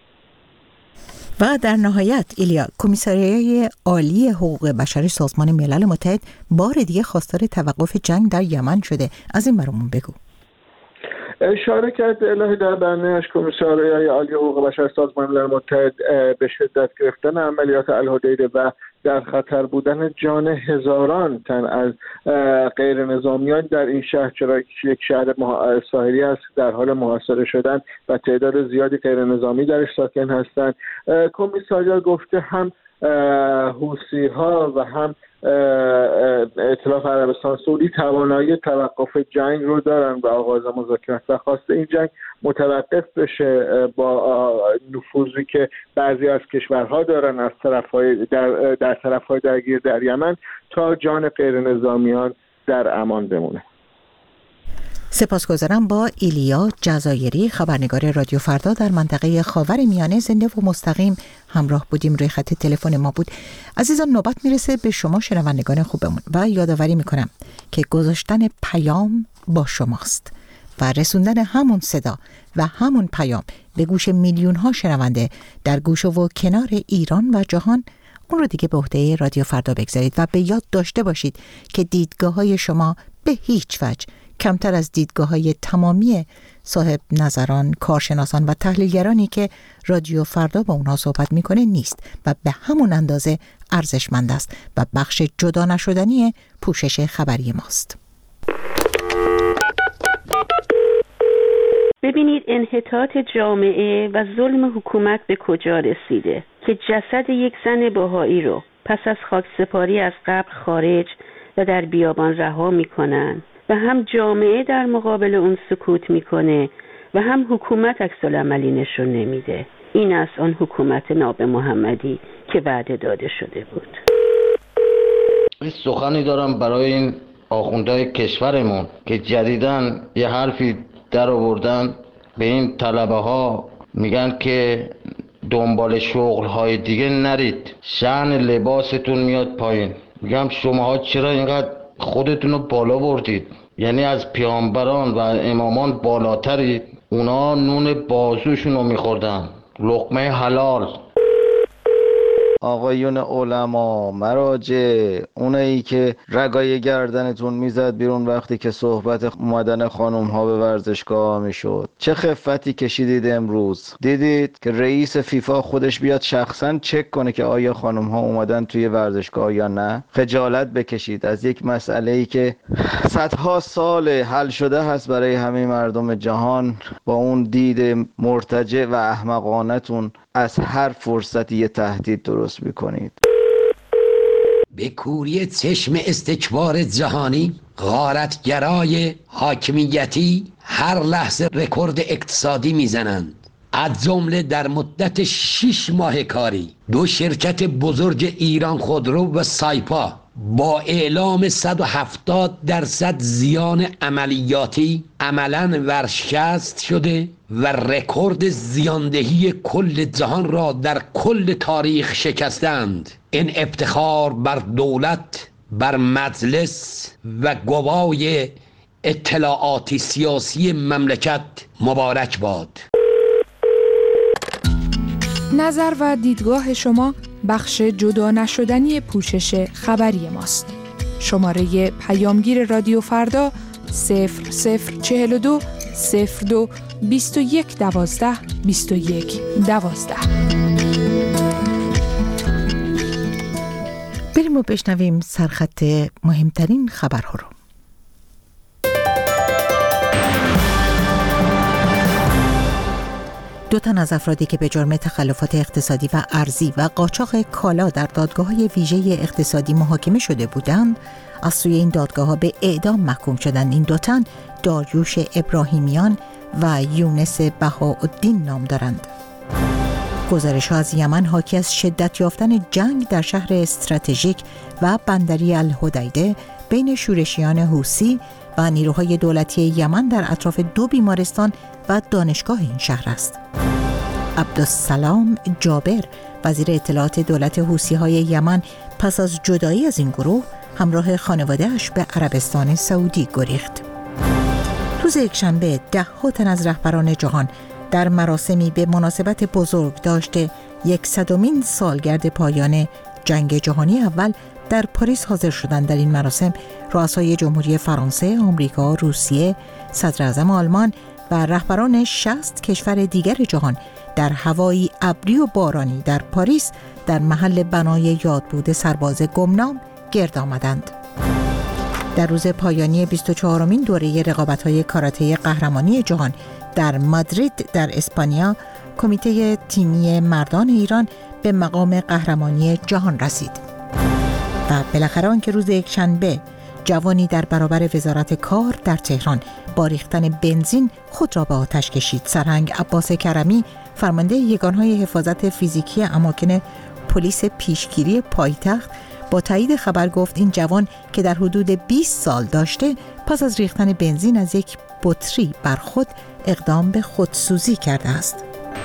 و در نهایت ایلیا، کمیساریای عالی حقوق بشر سازمان ملل متحد بار دیگه خواستار توقف جنگ در یمن شده. از این برامون بگو. اشاره کرد الهی در بیانیه‌اش کمیساریای عالی حقوق بشر سازمان ملل متحد به شدت گرفتن عملیات الحدیده و در خطر بودن جان هزاران تن از غیر نظامیان در این شهر، چرا یک شهر ساحلی است در حال محاصره شدن و تعداد زیادی غیر نظامی درش ساکن هستند. کمیساریا گفته هم حوثی‌ها و هم ائتلاف عربستان سعودی توانایی توقف جنگ رو دارن و آغاز مذاکرات و خواسته این جنگ متوقف بشه با نفوذی که بعضی از کشورها دارن از در طرف‌های درگیر در یمن تا جان غیر نظامیان در امان بمونه. سپاسگزارم. با ایلیا جزایری، خبرنگار رادیو فردا در منطقه خاورمیانه زنده و مستقیم همراه بودیم. روی خط تلفن ما بود. عزیزان، نوبت میرسه به شما شنوندگان خوبمون و یادآوری میکنم که گذاشتن پیام با شماست و رسوندن همون صدا و همون پیام به گوش میلیون ها شنونده در گوش و کنار ایران و جهان، اون رو دیگه به عهده رادیو فردا بگذارید و به یاد داشته باشید که دیدگاه های شما به هیچ وجه کمتر از دیدگاه‌های تمامی صاحب نظران، کارشناسان و تحلیلگرانی که رادیو فردا با اونها صحبت میکنه نیست و به همون اندازه ارزشمند است و بخش جدا نشدنی پوشش خبری ماست. ببینید انحطاط جامعه و ظلم حکومت به کجا رسیده که جسد یک زن بهایی رو پس از خاکسپاری از قبر خارج و در بیابان رها میکنن و هم جامعه در مقابل اون سکوت میکنه و هم حکومت عکس‌العملی نشون نمیده. این است آن حکومت ناب محمدی که وعده داده شده بود. این سخنی دارم برای این آخوندهای کشورمون که جدیداً یه حرفی در آوردن به این طلبه ها، میگن که دنبال شغل های دیگه نرید، شأن لباستون میاد پایین. میگم شماها چرا اینقدر خودتون رو بالا بردید؟ یعنی از پیامبران و امامان بالاترید. اونا نون بازوشون رو میخوردن، لقمه حلال. آقایون علما، مراجع، اونایی که رگای گردنتون میزد بیرون وقتی که صحبت اومدن خانم ها به ورزشگاه میشد، چه خفتی کشیدید امروز؟ دیدید که رئیس فیفا خودش بیاد شخصا چک کنه که آیا خانم ها اومدن توی ورزشگاه یا نه؟ خجالت بکشید از یک مسئله‌ای که صدها سال حل شده هست برای همه مردم جهان. با اون دید مرتجع و احمقانتون از هر فرصتی یه تهدید درست میکنید. به کوری چشم استکبار جهانی، غارتگرای حاکمیتی هر لحظه رکورد اقتصادی میزنند. از جمله در مدت 6 ماه کاری 2 شرکت بزرگ ایران خودرو و سایپا با اعلام 170% زیان عملیاتی عملاً ورشکست شده و رکورد زیاندهی کل جهان را در کل تاریخ شکستند. این افتخار بر دولت، بر مجلس و گوای اطلاعاتی سیاسی مملکت مبارک باد. نظر و دیدگاه شما بخش جدا نشدنی پوشش خبری ماست. شماره پیامگیر رادیو فردا 0042 02 21 12 21 12. بریم و بشنویم سرخط مهمترین خبرها رو. دو تن از افرادی که به جرم تخلفات اقتصادی و ارزی و قاچاق کالا در دادگاه‌های ویژه اقتصادی محاکمه شده بودند، از سوی این دادگاه‌ها به اعدام محکوم شدند. این دو تن داریوش ابراهیمیان و یونس بهاءالدین نام دارند. گزارش‌ها از یمن حاکی از شدت یافتن جنگ در شهر استراتژیک و بندری الحدیده بین شورشیان حوثی و نیروهای دولتی یمن در اطراف 2 بیمارستان و دانشگاه این شهر است. عبدالسلام جابر، وزیر اطلاعات دولت حوثی‌های یمن، پس از جدایی از این گروه همراه خانواده‌اش به عربستان سعودی گریخت. روز یکشنبه 10 تن از رهبران جهان در مراسمی به مناسبت بزرگ داشته 100مین سالگرد پایان جنگ جهانی اول در پاریس حاضر شدند. در این مراسم رؤسای جمهوری فرانسه، آمریکا، روسیه، صدراعظم آلمان و رهبران 60 کشور دیگر جهان در هوایی ابری و بارانی در پاریس در محل بنای یادبود سرباز گمنام گرد آمدند. در روز پایانی 24مین دوره رقابت‌های کاراته قهرمانی جهان در مادرید در اسپانیا، کمیته تیمی مردان ایران به مقام قهرمانی جهان رسید. و بالاخره آنکه روز یکشنبه جوانی در برابر وزارت کار در تهران با ریختن بنزین خود را به آتش کشید. سرهنگ عباس کرمی، فرمانده یگانهای حفاظت فیزیکی اماکن پلیس پیشگیری پایتخت، با تایید خبر گفت این جوان که در حدود 20 سال داشته، پس از ریختن بنزین از یک بطری بر خود اقدام به خودسوزی کرده است.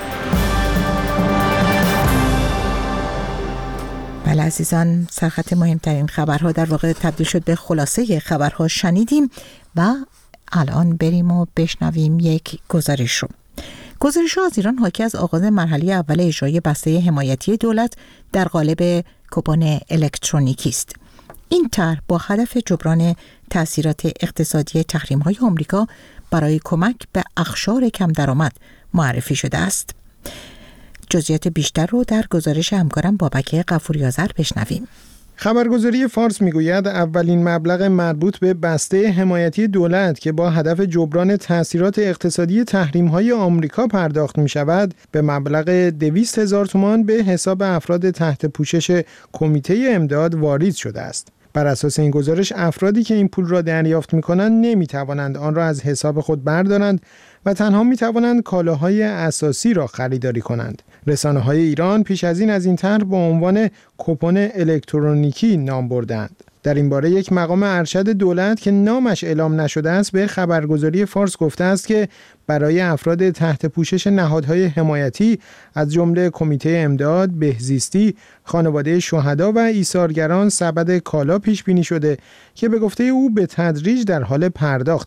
بله عزیزان، سرخط مهمترین خبرها در واقع تبدیل شد به خلاصه خبرها شنیدیم و الان بریم و بشنویم یک گزارش رو. گزارش‌ها از ایران حاکی از آغاز مرحله اول اجرای بسته حمایتی دولت در قالب کوپن الکترونیکی است. این طرح با هدف جبران تأثیرات اقتصادی تحریم‌های آمریکا برای کمک به اقشار کم درآمد معرفی شده است. جزئیات بیشتر رو در گزارش همکارم بابک غفوری آذر بشنویم. خبرگزاری فارس میگوید اولین مبلغ مربوط به بسته حمایتی دولت که با هدف جبران تأثیرات اقتصادی تحریم‌های آمریکا پرداخت می‌شود به مبلغ 200,000 تومان به حساب افراد تحت پوشش کمیته امداد واریز شده است. بر اساس این گزارش افرادی که این پول را دریافت می‌کنند نمی‌توانند آن را از حساب خود بردارند و تنها می‌توانند کالاهای اساسی را خریداری کنند. رسانه‌های ایران پیش از این طرح با عنوان کوپن الکترونیکی نام بردند. در این باره یک مقام ارشد دولت که نامش اعلام نشده است به خبرگزاری فارس گفته است که برای افراد تحت پوشش نهادهای حمایتی از جمله کمیته امداد، بهزیستی، خانواده شهدا و ایثارگران سبد کالا پیش بینی شده که به گفته او به تدریج در حال پرداخت است.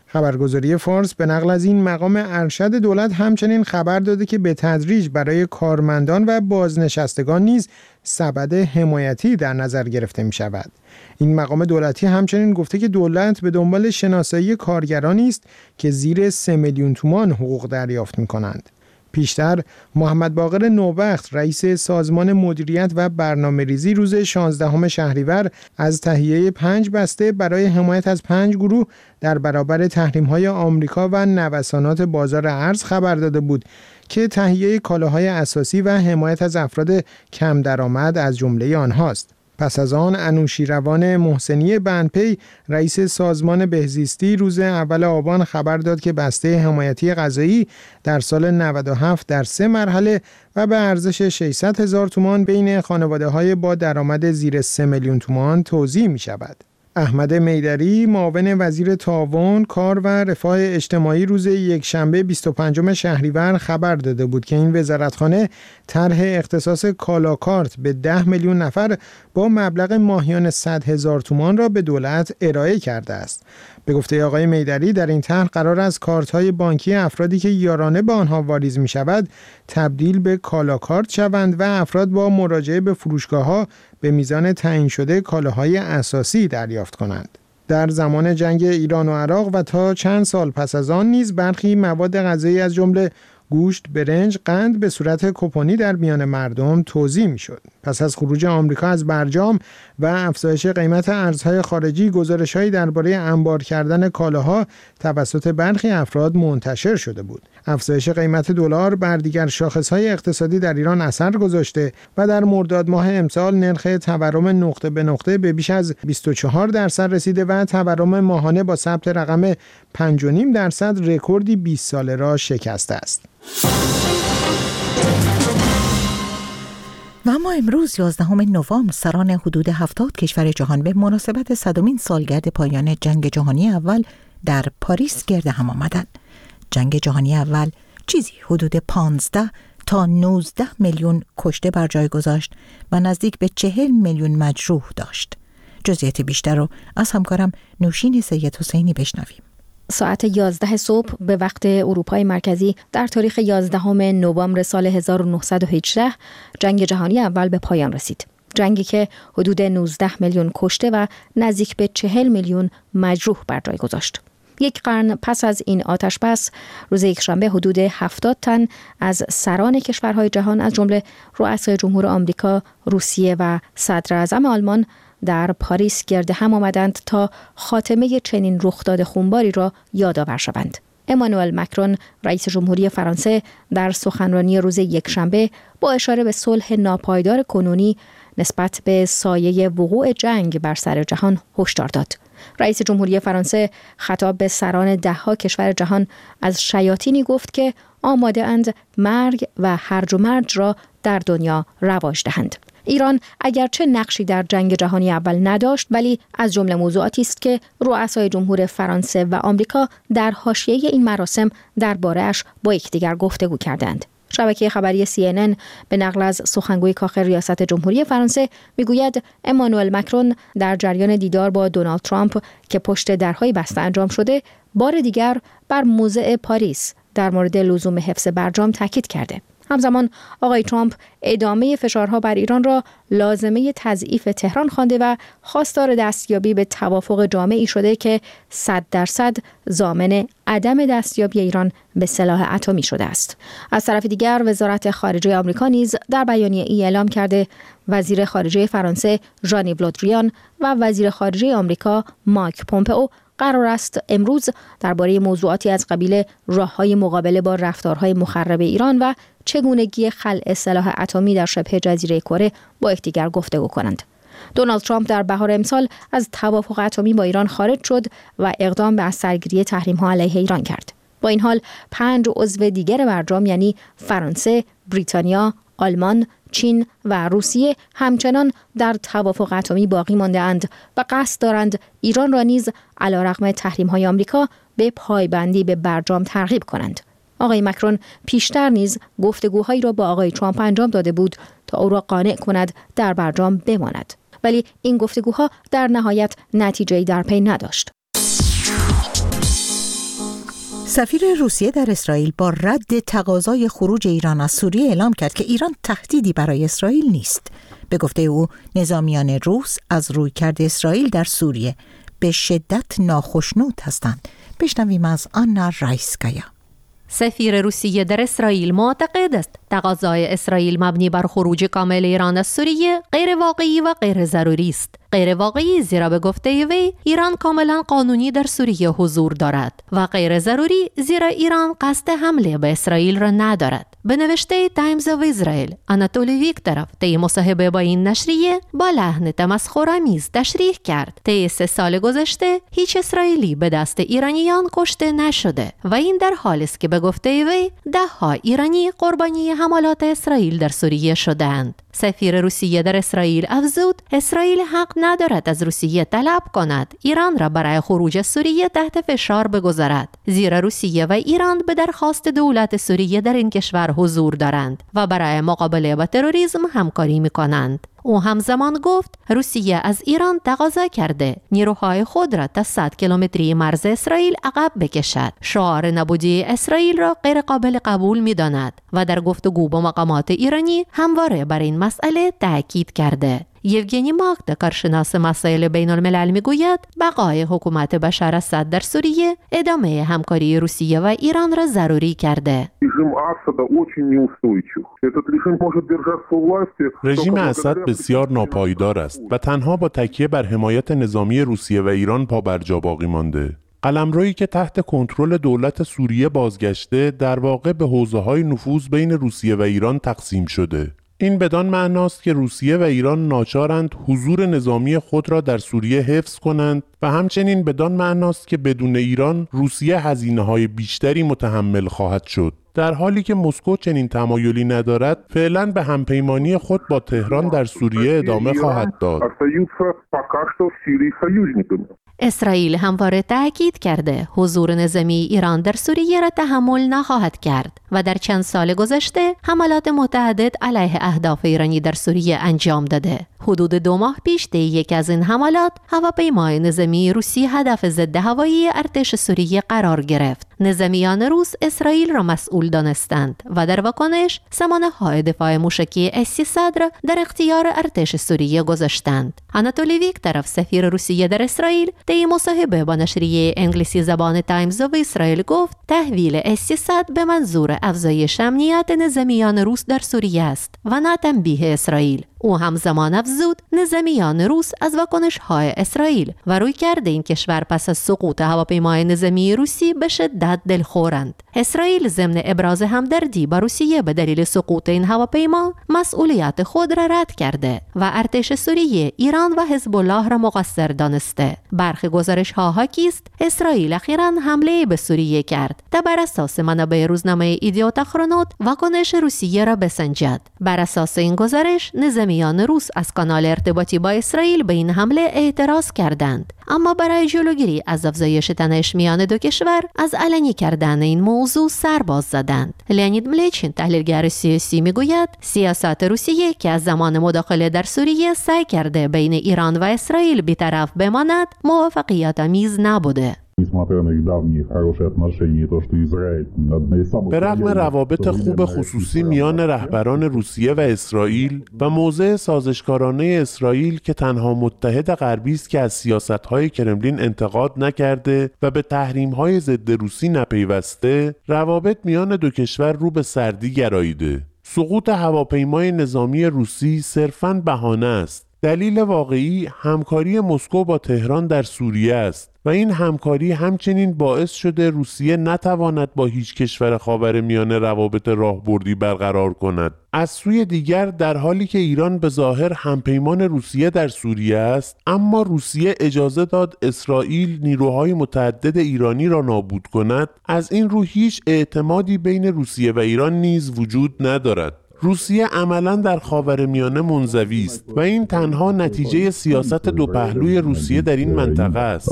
خبرگزاری فارس به نقل از این مقام ارشد دولت همچنین خبر داده که به تدریج برای کارمندان و بازنشستگان نیز سبد حمایتی در نظر گرفته می شود. این مقام دولتی همچنین گفته که دولت به دنبال شناسایی کارگرانی است که زیر 3 میلیون تومان حقوق دریافت می کنند. پیشتر محمد باقر نوبخت رئیس سازمان مدیریت و برنامه‌ریزی روز 16 شهریور از تهیه 5 بسته برای حمایت از 5 گروه در برابر تحریم‌های آمریکا و نوسانات بازار ارز خبر داده بود که تهیه کالاهای اساسی و حمایت از افراد کم درآمد از جمله آنهاست. پس از آن انوشیروان محسنی بندپی رئیس سازمان بهزیستی روز اول آبان خبر داد که بسته حمایتی غذایی در سال 97 در 3 مرحله و به ارزش 600,000 تومان بین خانواده‌های با درآمد زیر 3 میلیون تومان توزیع می شود. احمد میدری معاون وزیر تعاون، کار و رفاه اجتماعی روز یکشنبه 25 شهریور خبر داده بود که این وزارتخانه طرح اختصاص کالاکارت به 10 میلیون نفر با مبلغ ماهیانه 100,000 تومان را به دولت ارائه کرده است. به گفته آقای میدری در این طرح قرار است کارت‌های بانکی افرادی که یارانه به آنها واریز می‌شود تبدیل به کالاکارت شوند و افراد با مراجعه به فروشگاه‌ها به میزان تعیین شده کالاهای اساسی دریافت کنند. در زمان جنگ ایران و عراق و تا چند سال پس از آن نیز برخی مواد غذایی از جمله گوشت، برنج، قند به صورت کوپنی در میان مردم توزیع می‌شد. پس از خروج آمریکا از برجام و افزایش قیمت ارزهای خارجی، گزارش‌هایی درباره انبار کردن کالاها توسط برخی افراد منتشر شده بود. افزایش قیمت دلار بر دیگر شاخص‌های اقتصادی در ایران اثر گذاشته و در مرداد ماه امسال نرخ تورم نقطه به نقطه به بیش از 24% رسیده و تورم ماهانه با ثبت رقم 5.5% رکوردی 20 ساله را شکسته است. و اما امروز 11 نوامبر سران حدود 70 کشور جهان به مناسبت 100مین سالگرد پایان جنگ جهانی اول در پاریس گرد هم آمدند. جنگ جهانی اول چیزی حدود 15 تا 19 میلیون کشته بر جای گذاشت و نزدیک به 40 میلیون مجروح داشت. جزئیات بیشتر رو از همکارم نوشین سید حسینی بشنویم. ساعت 11 صبح به وقت اروپای مرکزی در تاریخ 11 نوامبر سال 1918 جنگ جهانی اول به پایان رسید. جنگی که حدود 19 میلیون کشته و نزدیک به 40 میلیون مجروح بر جای گذاشت. یک قرن پس از این آتش بس، روز یکشنبه حدود 70 تن از سران کشورهای جهان از جمله رؤسای جمهور آمریکا، روسیه و صدر اعظم آلمان در پاریس گرد هم آمدند تا خاتمه چنین رخداد خونباری را یادآور شوند. امانوئل مکرون رئیس جمهوری فرانسه در سخنرانی روز یکشنبه با اشاره به صلح ناپایدار کنونی نسبت به سایه وقوع جنگ بر سر جهان هشدار داد. رئیس جمهوری فرانسه خطاب به سران 10 کشور جهان از شیاطینی گفت که آماده اند مرگ و هرج و مرج را در دنیا رواج دهند. ایران اگرچه نقشی در جنگ جهانی اول نداشت، ولی از جمله موضوعاتی است که رؤسای جمهور فرانسه و آمریکا در حاشیه این مراسم درباره‌اش با یکدیگر گفتگو کردند. شبکه خبری CNN به نقل از سخنگوی کاخ ریاست جمهوری فرانسه میگوید امانوئل مکرون در جریان دیدار با دونالد ترامپ که پشت درهای بسته انجام شده، بار دیگر بر موضع پاریس در مورد لزوم حفظ برجام تاکید کرده. همزمان آقای ترامپ ادامه فشارها بر ایران را لازمه تضعیف تهران خوانده و خواستار دستیابی به توافق جامعی شده که 100% ضامن عدم دستیابی ایران به سلاح اتمی شده است. از طرف دیگر وزارت خارجه آمریکا نیز در بیانیه‌ای اعلام کرده وزیر خارجه فرانسه ژان-یو له دریان و وزیر خارجه آمریکا مایک پومپئو قرار است امروز درباره موضوعاتی از قبیل راه‌های مقابله با رفتارهای مخرب ایران و چگونگی خلع سلاح اتمی در شبه جزیره کره با یکدیگر گفتگو کنند. دونالد ترامپ در بهار امسال از توافق اتمی با ایران خارج شد و اقدام به از سرگیری تحریم‌ها علیه ایران کرد. با این حال 5 عضو دیگر برجام یعنی فرانسه، بریتانیا، آلمان، چین و روسیه همچنان در توافق اتمی باقی مانده‌اند و قصد دارند ایران را نیز علیرغم تحریم‌های آمریکا به پایبندی به برجام ترغیب کنند. آقای مکرون پیشتر نیز گفتگوهایی را با آقای ترامپ انجام داده بود تا او را قانع کند در برجام بماند، ولی این گفتگوها در نهایت نتیجه‌ای در پی نداشت. سفیر روسیه در اسرائیل با رد تقاضای خروج ایران از سوریه اعلام کرد که ایران تهدیدی برای اسرائیل نیست. به گفته او نظامیان روس از رویکرد اسرائیل در سوریه به شدت ناخشنود هستند. بشنویم از آنا رایسکایا. سفیر روسیه در اسرائیل معتقد است تقاضای اسرائیل مبنی بر خروج کامل ایران از سوریه غیر واقعی و غیر ضروری است. غیر واقعی زیرا به گفته وی ایران کاملا قانونی در سوریه حضور دارد و غیر ضروری زیرا ایران قصد حمله به اسرائیل را ندارد. به نوشته تایمز آف اسرائیل آناتولی ویکتورف طی مصاحبه با این نشریه با لحن تمسخرآمیز تشریح کرد طی 3 سال گذشته هیچ اسرائیلی به دست ایرانیان کشته نشده و این در حالی است که به گفته وی 10 ایرانی قربانی حملات اسرائیل در سوریه شدند. سفیر روسیه در اسرائیل افزود اسرائیل حق ندارد از روسیه طلب کند ایران را برای خروج از سوریه تحت فشار بگذارد، زیرا روسیه و ایران به درخواست دولت سوریه در این کشور حضور دارند و برای مقابله با تروریسم همکاری می‌کنند. او همزمان گفت روسیه از ایران تقاضا کرده نیروهای خود را تا 100 کیلومتری مرز اسرائیل عقب بکشد. شعار نابودی اسرائیل را غیر قابل قبول می‌داند و در گفتگو با مقامات ایرانی همواره بر این مسئله تاکید کرده. یوگنی ماگدا کارشناس مسائل بین الملل میگوید بقای حکومت بشار اسد در سوریه ادامه همکاری روسیه و ایران را ضروری کرده. رژیم اسد بسیار ناپایدار است و تنها با تکیه بر حمایت نظامی روسیه و ایران پابرجا باقی مانده. قلمرویی که تحت کنترل دولت سوریه بازگشته در واقع به حوزه‌های نفوذ بین روسیه و ایران تقسیم شده. این بدان معناست که روسیه و ایران ناچارند حضور نظامی خود را در سوریه حفظ کنند و همچنین بدان معناست که بدون ایران روسیه هزینه‌های بیشتری متحمل خواهد شد. در حالی که مسکو چنین تمایلی ندارد، فعلاً به همپیمانی خود با تهران در سوریه ادامه خواهد داد. اسرائیل همواره تأکید کرده حضور نظامی ایران در سوریه را تحمل نخواهد کرد و در چند سال گذشته حملات متعدد علیه اهداف ایرانی در سوریه انجام داده. حدود 2 ماه پیش طی یکی از این حملات هواپیمای نظامی روسی هدف ضد هوایی ارتش سوریه قرار گرفت. نظامیان روس اسرائیل را مسئول دانستند و در واکنش سامانه‌های دفاع موشکی S-300 را در اختیار ارتش سوریه گذاشتند. آناتولی ویکتورف سفیر روسیه در اسرائیل طی مصاحبه با نشریه انگلیسی زبان تایمز آف اسرائیل گفت تحویل S-300 به منظور افزایش امنیت نظامیان روس در سوریه است و نه تنبیه اسرائیل. او همزمان افزود نظامیان روس از واکنش‌های اسرائیل و رویکرد این کشور پس از سقوط هواپیمای نظامی روسی به شدت دلخورند. اسرائیل ضمن ابراز همدردی با روسیه به دلیل سقوط این هواپیما مسئولیت خود را رد کرده و ارتش سوریه، ایران و حزب الله را مقصر دانسته. برخی گزارش‌ها حاکی است اسرائیل اخیراً حمله به سوریه کرد تا بر اساس منابع روزنامه ایدیوت آخرونوت واکنش روسیه را بسنجد. بر اساس این گزارش نظامیان روس از کانال ارتباطی با اسرائیل به این حمله اعتراض کردند، اما برای جلوگیری از افزایش تنش میان دو کشور از علنی کردن این موضوع سر باز زدند. لئونید ملیچین تحلیلگر سیاسی میگوید سیاست روسیه که از زمان مداخله در سوریه سعی کرده بین ایران و اسرائیل بی‌طرف بماند موفقیت آمیز نبوده. به رغم روابط خوب خصوصی میان رهبران روسیه و اسرائیل و موضع سازشکارانه اسرائیل که تنها متحد غربی است که از سیاست‌های کرملین انتقاد نکرده و به تحریم‌های ضد روسی نپیوسته، روابط میان دو کشور رو به سردی گراییده. سقوط هواپیمای نظامی روسی صرفاً بهانه است. دلیل واقعی همکاری مسکو با تهران در سوریه است و این همکاری همچنین باعث شده روسیه نتواند با هیچ کشور خاورمیانه روابط راهبردی برقرار کند. از سوی دیگر در حالی که ایران به ظاهر همپیمان روسیه در سوریه است، اما روسیه اجازه داد اسرائیل نیروهای متعدد ایرانی را نابود کند، از این رو هیچ اعتمادی بین روسیه و ایران نیز وجود ندارد. روسیه عملاً در خاورمیانه منزوی است و این تنها نتیجه سیاست دو پهلوی روسیه در این منطقه است.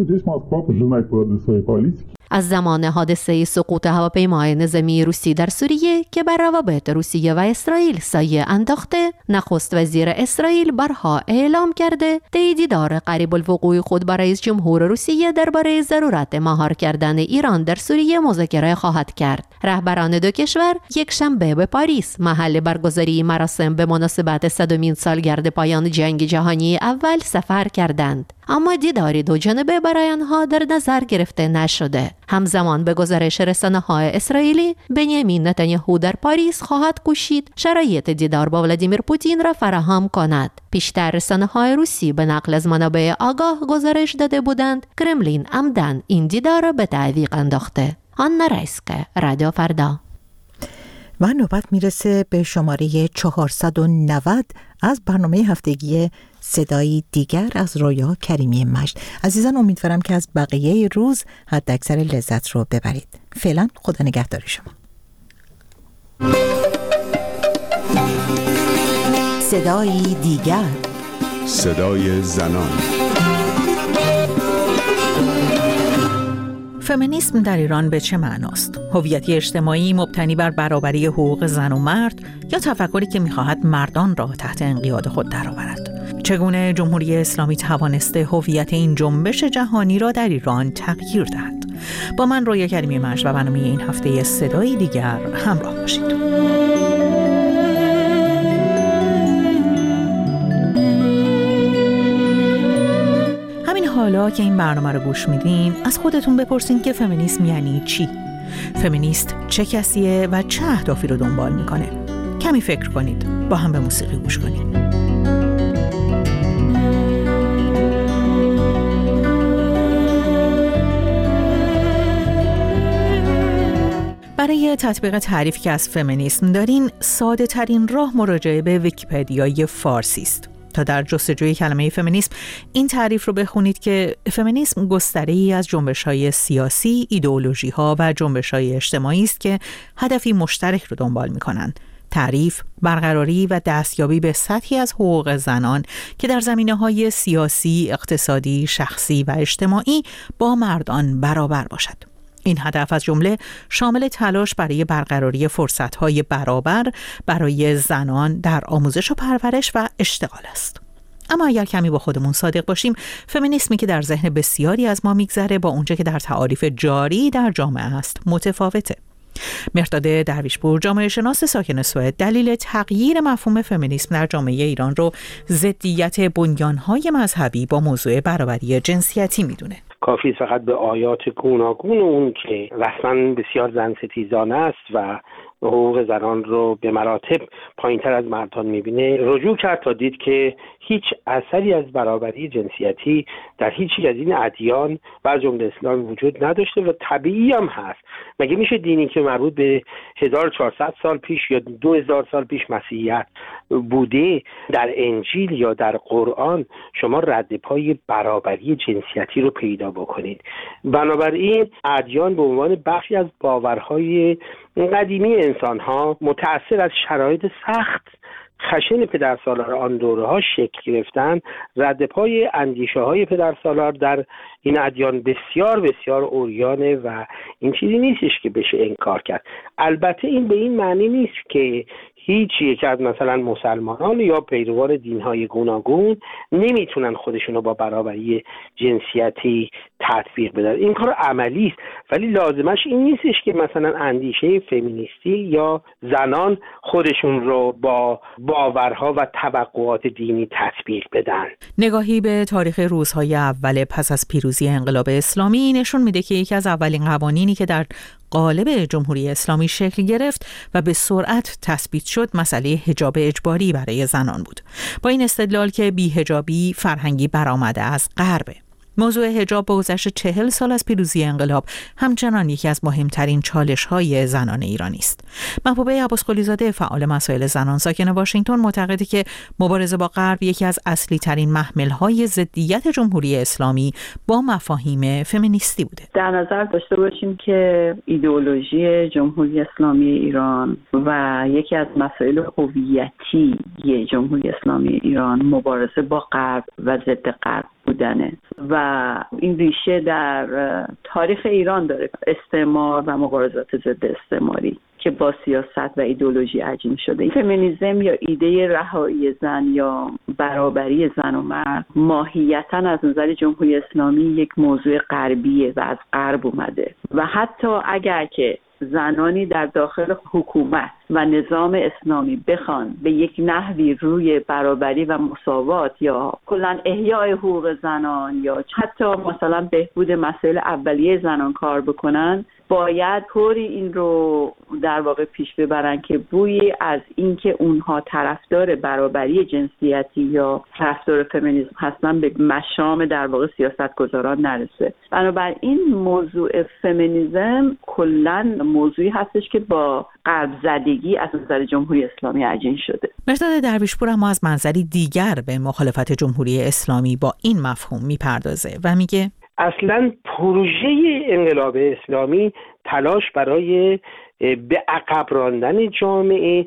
از زمان حادثه سقوط هواپیمای نظامی روسی در سوریه که بر روابط روسیه و اسرائیل سایه انداخته، نخست وزیر اسرائیل بارها اعلام کرده دیدار قریب الوقوع خود با رئیس جمهور روسیه درباره ضرورت مهار کردن ایران در سوریه مذاکره خواهد کرد. رهبران دو کشور یک شنبه به پاریس محل برگزاری مراسم به مناسبت 100مین سالگرد پایان جنگ جهانی اول سفر کردند، اما دیداری دو جانبه برای آنها در نظر گرفته نشده. همزمان به گزارش رسانه‌های اسرائیلی، بنیامین نتانیاهو در پاریس خواهد کوشید شرایط دیدار با ولادیمیر پوتین را فراهم کند. پیشتر رسانه‌های روسی به نقل از منابع آگاه گزارش داده بودند کرملین عمداً این دیدار را به تعویق انداخته. آنا رایسکه، رادیو فردا. و نوبت میرسه به شماره 490 از برنامه هفتگی صدایی دیگر از رویا کریمی مجد. عزیزان، امیدوارم که از بقیه روز حداکثر لذت رو ببرید. فعلا خدا نگهدار شما. صدایی دیگر، صدای زنان. فمینیسم در ایران به چه معناست؟ هویتی اجتماعی مبتنی بر برابری حقوق زن و مرد یا تفکری که می‌خواهد مردان را تحت انقیاد خود درآورد؟ چگونه جمهوری اسلامی توانسته هویت این جنبش جهانی را در ایران تغییر دهد؟ با من رویا کریمی مجد و برنامه این هفته صدایی دیگر همراه باشید. حالا که این برنامه رو گوش میدین، از خودتون بپرسین که فمینیسم یعنی چی؟ فمینیست چه کسیه و چه اهدافی رو دنبال میکنه؟ کمی فکر کنید، با هم به موسیقی گوش کنید. برای تطبیق تعریفی که از فمینیسم دارین، ساده ترین راه مراجعه به ویکی‌پدیای فارسی است. تا در جستجوی کلمه فمینیسم این تعریف رو بخونید که فمینیسم گستره‌ای از جنبش‌های سیاسی، ایدئولوژی‌ها و جنبش‌های اجتماعی است که هدفی مشترک رو دنبال می‌کنند. تعریف، برقراری و دستیابی به سطحی از حقوق زنان که در زمینه‌های سیاسی، اقتصادی، شخصی و اجتماعی با مردان برابر باشد. این هدف از جمله شامل تلاش برای برقراری فرصت‌های برابر برای زنان در آموزش و پرورش و اشتغال است. اما اگر کمی با خودمون صادق باشیم، فمینیسمی که در ذهن بسیاری از ما میگذره با اونچه که در تعاریف جاری در جامعه است متفاوته. مهرداد درویشپور، جامعه شناس ساکن سوئد، دلیل تغییر مفهوم فمینیسم در جامعه ایران رو ضدیت بنیان‌های مذهبی با موضوع برابری جنسیتی میدونه. کافی فقط به آیات گوناگون اون که رسما بسیار زن ستیزانه است و حقوق زنان رو به مراتب پایین‌تر از مردان می‌بینه رجوع کرد تا دید که هیچ اثری از برابری جنسیتی در هیچی از این ادیان و از جمله اسلام وجود نداشته و طبیعی هم هست. مگه میشه دینی که مربوط به 1400 سال پیش یا 2000 سال پیش مسیحیت بوده در انجیل یا در قرآن شما رد پای برابری جنسیتی رو پیدا بکنید؟ بنابراین ادیان به عنوان بخشی از باورهای قدیمی انسان‌ها متأثر از شرایط سخت خشن پدرسالار آن دوره‌ها شکل گرفتن، رد پای اندیشه‌های پدرسالار در این ادیان بسیار بسیار عریانه و این چیزی نیستش که بشه انکار کرد. البته این به این معنی نیست که هیچ یک از مثلا مسلمانان یا پیروان دین‌های گوناگون نمیتونن خودشونو با برابری جنسیتی تطبیق بدن. این کار عملی است، ولی لازمش این نیستش که مثلا اندیشه فمینیستی یا زنان خودشون رو با باورها و توقعات دینی تطبیق بدن. نگاهی به تاریخ روزهای اول پس از پیروزی انقلاب اسلامی نشون میده که یکی از اولین قوانینی که در قالب جمهوری اسلامی شکل گرفت و به سرعت تثبیت شد مسئله حجاب اجباری برای زنان بود، با این استدلال که بی‌حجابی فرهنگی برآمده از غربه. موضوع حجاب با گذشت 40 سال از پیروزی انقلاب همچنان یکی از مهمترین چالش‌های زنان ایرانی است. محبوبه عباسقلی‌زاده فعال مسائل زنان ساکن واشنگتن معتقده که مبارزه با غرب یکی از اصلی‌ترین محمل‌های ضدیت جمهوری اسلامی با مفاهیم فمینیستی بوده. در نظر داشته باشیم که ایدئولوژی جمهوری اسلامی ایران و یکی از مسائل هویتی جمهوری اسلامی ایران مبارزه با غرب و ضد غرب بودنه و این ریشه در تاریخ ایران داره، استعمار و مبارزات ضد استعماری که با سیاست و ایدئولوژی عجین شده. فمینیسم یا ایده رهایی زن یا برابری زن و مرد ماهیتاً از نظر جمهوری اسلامی یک موضوع غربیه و از غرب اومده و حتی اگر که زنانی در داخل حکومت و نظام اسلامی بخوان به یک نحوی روی برابری و مساوات یا کلاً احیای حقوق زنان یا حتی مثلا بهبود مسائل اولیه زنان کار بکنن، باید طوری این رو در واقع پیش ببرن که بویی از اینکه اونها طرفدار برابری جنسیتی یا طرفدار فمینیسم هستن به مشام در واقع سیاستگزاران نرسه. بنابراین موضوع فمینیسم کلاً موضوعی هستش که با غرب زدگی از نظر جمهوری اسلامی عجین شده. مرداد درویشپور اما از منظری دیگر به مخالفت جمهوری اسلامی با این مفهوم میپردازه و میگه اصلا پروژه انقلاب اسلامی تلاش برای به عقب راندن جامعه،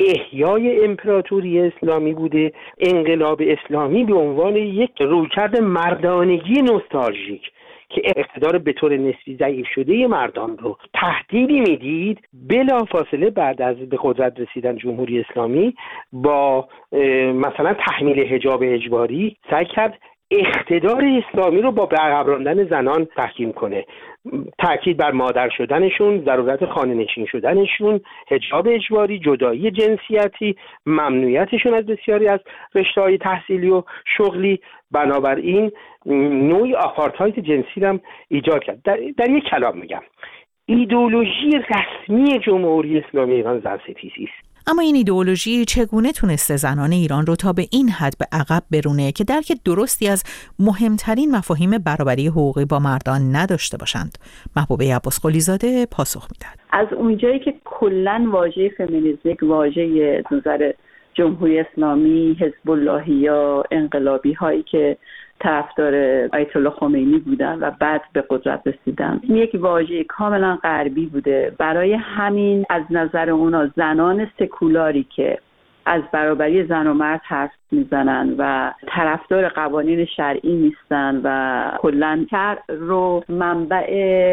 احیای امپراتوری اسلامی بوده. انقلاب اسلامی به عنوان یک رویکرد مردانگی نوستالژیک که اقتدار به طور نسبی ضعیف شده مردان رو تهدیدی میدید، بلافاصله بعد از به قدرت رسیدن جمهوری اسلامی با مثلا تحمیل حجاب اجباری سعی کرد اقتدار اسلامی رو با به عقب راندن زنان تحکیم کنه. تاکید بر مادر شدنشون، ضرورت خانه نشین شدنشون، حجاب اجباری، جدایی جنسیتی، ممنوعیتشون از بسیاری از رشته‌های تحصیلی و شغلی. بنابراین نوعی آپارتاید جنسی هم ایجاد کرد. در یک کلام میگم ایدئولوژی رسمی جمهوری اسلامی ایران زن‌ستیزی است. اما این ایدئولوژی چگونه تونسته زنان ایران رو تا به این حد به عقب برونه که درک درستی از مهمترین مفاهیم برابری حقوقی با مردان نداشته باشند؟ محبوبه عباسقلی‌زاده پاسخ میداد. از اونجایی که کلاً واژه فمینیسم یک واژه نظر جمهوری اسلامی، حزب اللهی یا انقلابی هایی که طرفدار آیت الله خمینی بودن و بعد به قدرت رسیدن، یک واژه کاملا غربی بوده. برای همین از نظر اونا زنان سکولاری که از برابری زن و مرد حرف میزنن و طرفدار قوانین شرعی نیستن و کلاً شرع رو منبع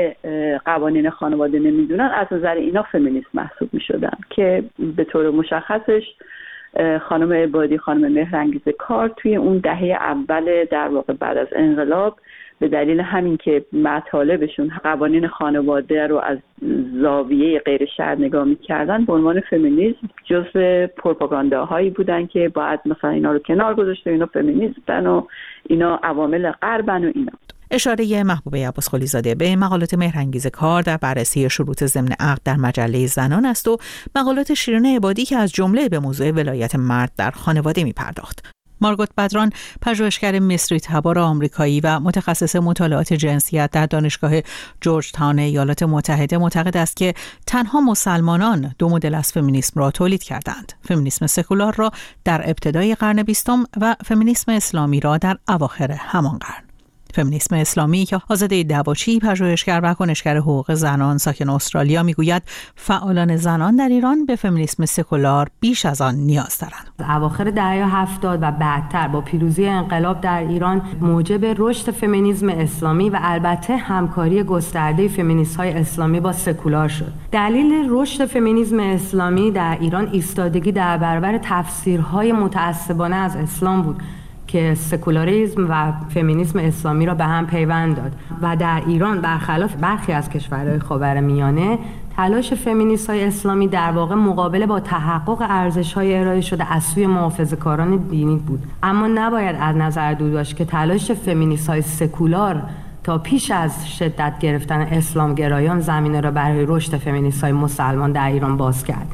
قوانین خانواده نمیدونن، از نظر اینا فمینیست محسوب میشدن که به طور مشخصش خانم عبادی، خانم مهرانگیز کار توی اون دهه اول در واقع بعد از انقلاب به دلیل همین که مطالبشون قوانین خانواده رو از زاویه غیر شرع نگاه می‌کردن، به عنوان فمینیسم جزو پروپاگانداهایی بودن که باید مثلا اینا رو کنار گذاشت و اینا فمینیستن و اینا عوامل غربن و اینا. اشاره محبوبه عباسقلی‌زاده به مقالات مهرانگیز کار در بررسی شروط ضمن عقد در مجله زنان است و مقالات شیرین عبادی که از جمله به موضوع ولایت مرد در خانواده می‌پرداخت. مارگوت بدران، پژوهشگر مصری تبار آمریکایی و متخصص مطالعات جنسیت در دانشگاه جورج تاون ایالات متحده، معتقد است که تنها مسلمانان دو مدل از فمینیسم را تولید کردند: فمینیسم سکولار را در ابتدای قرن 20 و فمینیسم اسلامی را در اواخر همان قرن. فمینیسم اسلامی که آزاده دواچی، پژوهشگر و کنشگر حقوق زنان ساکن استرالیا، میگوید فعالان زنان در ایران به فمینیسم سکولار بیش از آن نیاز دارند. اواخر دهه 70 و بعدتر با پیروزی انقلاب در ایران موجب رشد فمینیسم اسلامی و البته همکاری گسترده فمینیست‌های اسلامی با سکولار شد. دلیل رشد فمینیسم اسلامی در ایران ایستادگی در برابر تفسیرهای متعصبانه از اسلام بود که سکولاریسم و فمینیسم اسلامی را به هم پیوند داد و در ایران برخلاف برخی از کشورهای خاورمیانه تلاش فمینیست‌های اسلامی در واقع مقابله با تحقق ارزش‌های ارائه شده از سوی محافظه‌کاران دینی بود. اما نباید از نظر دور داشت که تلاش فمینیست‌های سکولار تا پیش از شدت گرفتن اسلامگرایان زمینه را برای رشد فمینیست‌های مسلمان در ایران باز کرد.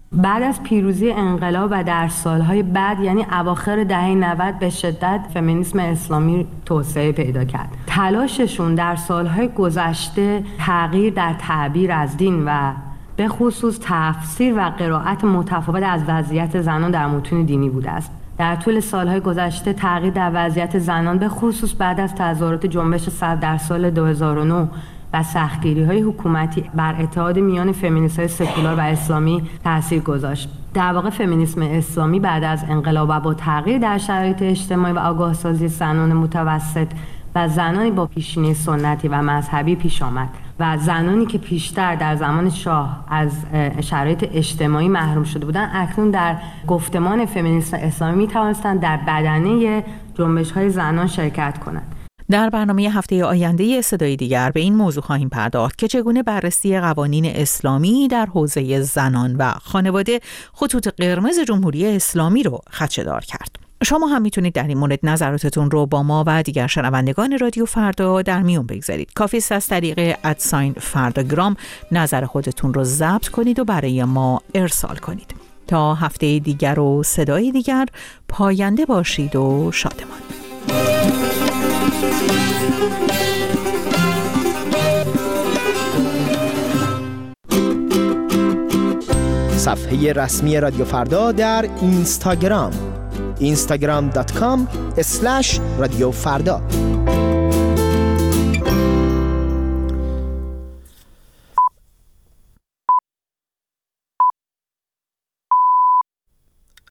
بعد از پیروزی انقلاب و در سالهای بعد یعنی اواخر دهه 90 به شدت فمینیسم اسلامی توسعه پیدا کرد. تلاششون در سالهای گذشته تغییر در تعبیر از دین و به خصوص تفسیر و قرائت متفاوت از وضعیت زنان در متون دینی بوده است. در طول سالهای گذشته تغییر در وضعیت زنان به خصوص بعد از تظاهرات جنبش 100 در سال 2009 و سختگیری‌های حکومتی بر اتحاد میان فمینیست‌های سکولار و اسلامی تاثیر گذاشت. در واقع فمینیسم اسلامی بعد از انقلاب و با تغییر در شرایط اجتماعی و آگاهسازی زنان متوسط و زنانی با پیشینه سنتی و مذهبی پیش آمد و زنانی که پیشتر در زمان شاه از شرایط اجتماعی محروم شده بودند اکنون در گفتمان فمینیسم اسلامی می‌توانستند در بدنه جنبش‌های زنان شرکت کنند. در برنامه هفته آینده صدای دیگر به این موضوع خواهیم پرداخت که چگونه بررسی قوانین اسلامی در حوزه زنان و خانواده خطوط قرمز جمهوری اسلامی رو خدشه‌دار کرد. شما هم میتونید در این مورد نظراتتون رو با ما و دیگر شنوندگان رادیو فردا در میون بگذارید. کافی است از طریق @فرداگرام نظر خودتون رو ضبط کنید و برای ما ارسال کنید. تا هفته دیگر و صدای دیگر، پاینده باشید و شادمان. صفحه رسمی رادیو فردا در اینستاگرام instagram.com/رادیو فردا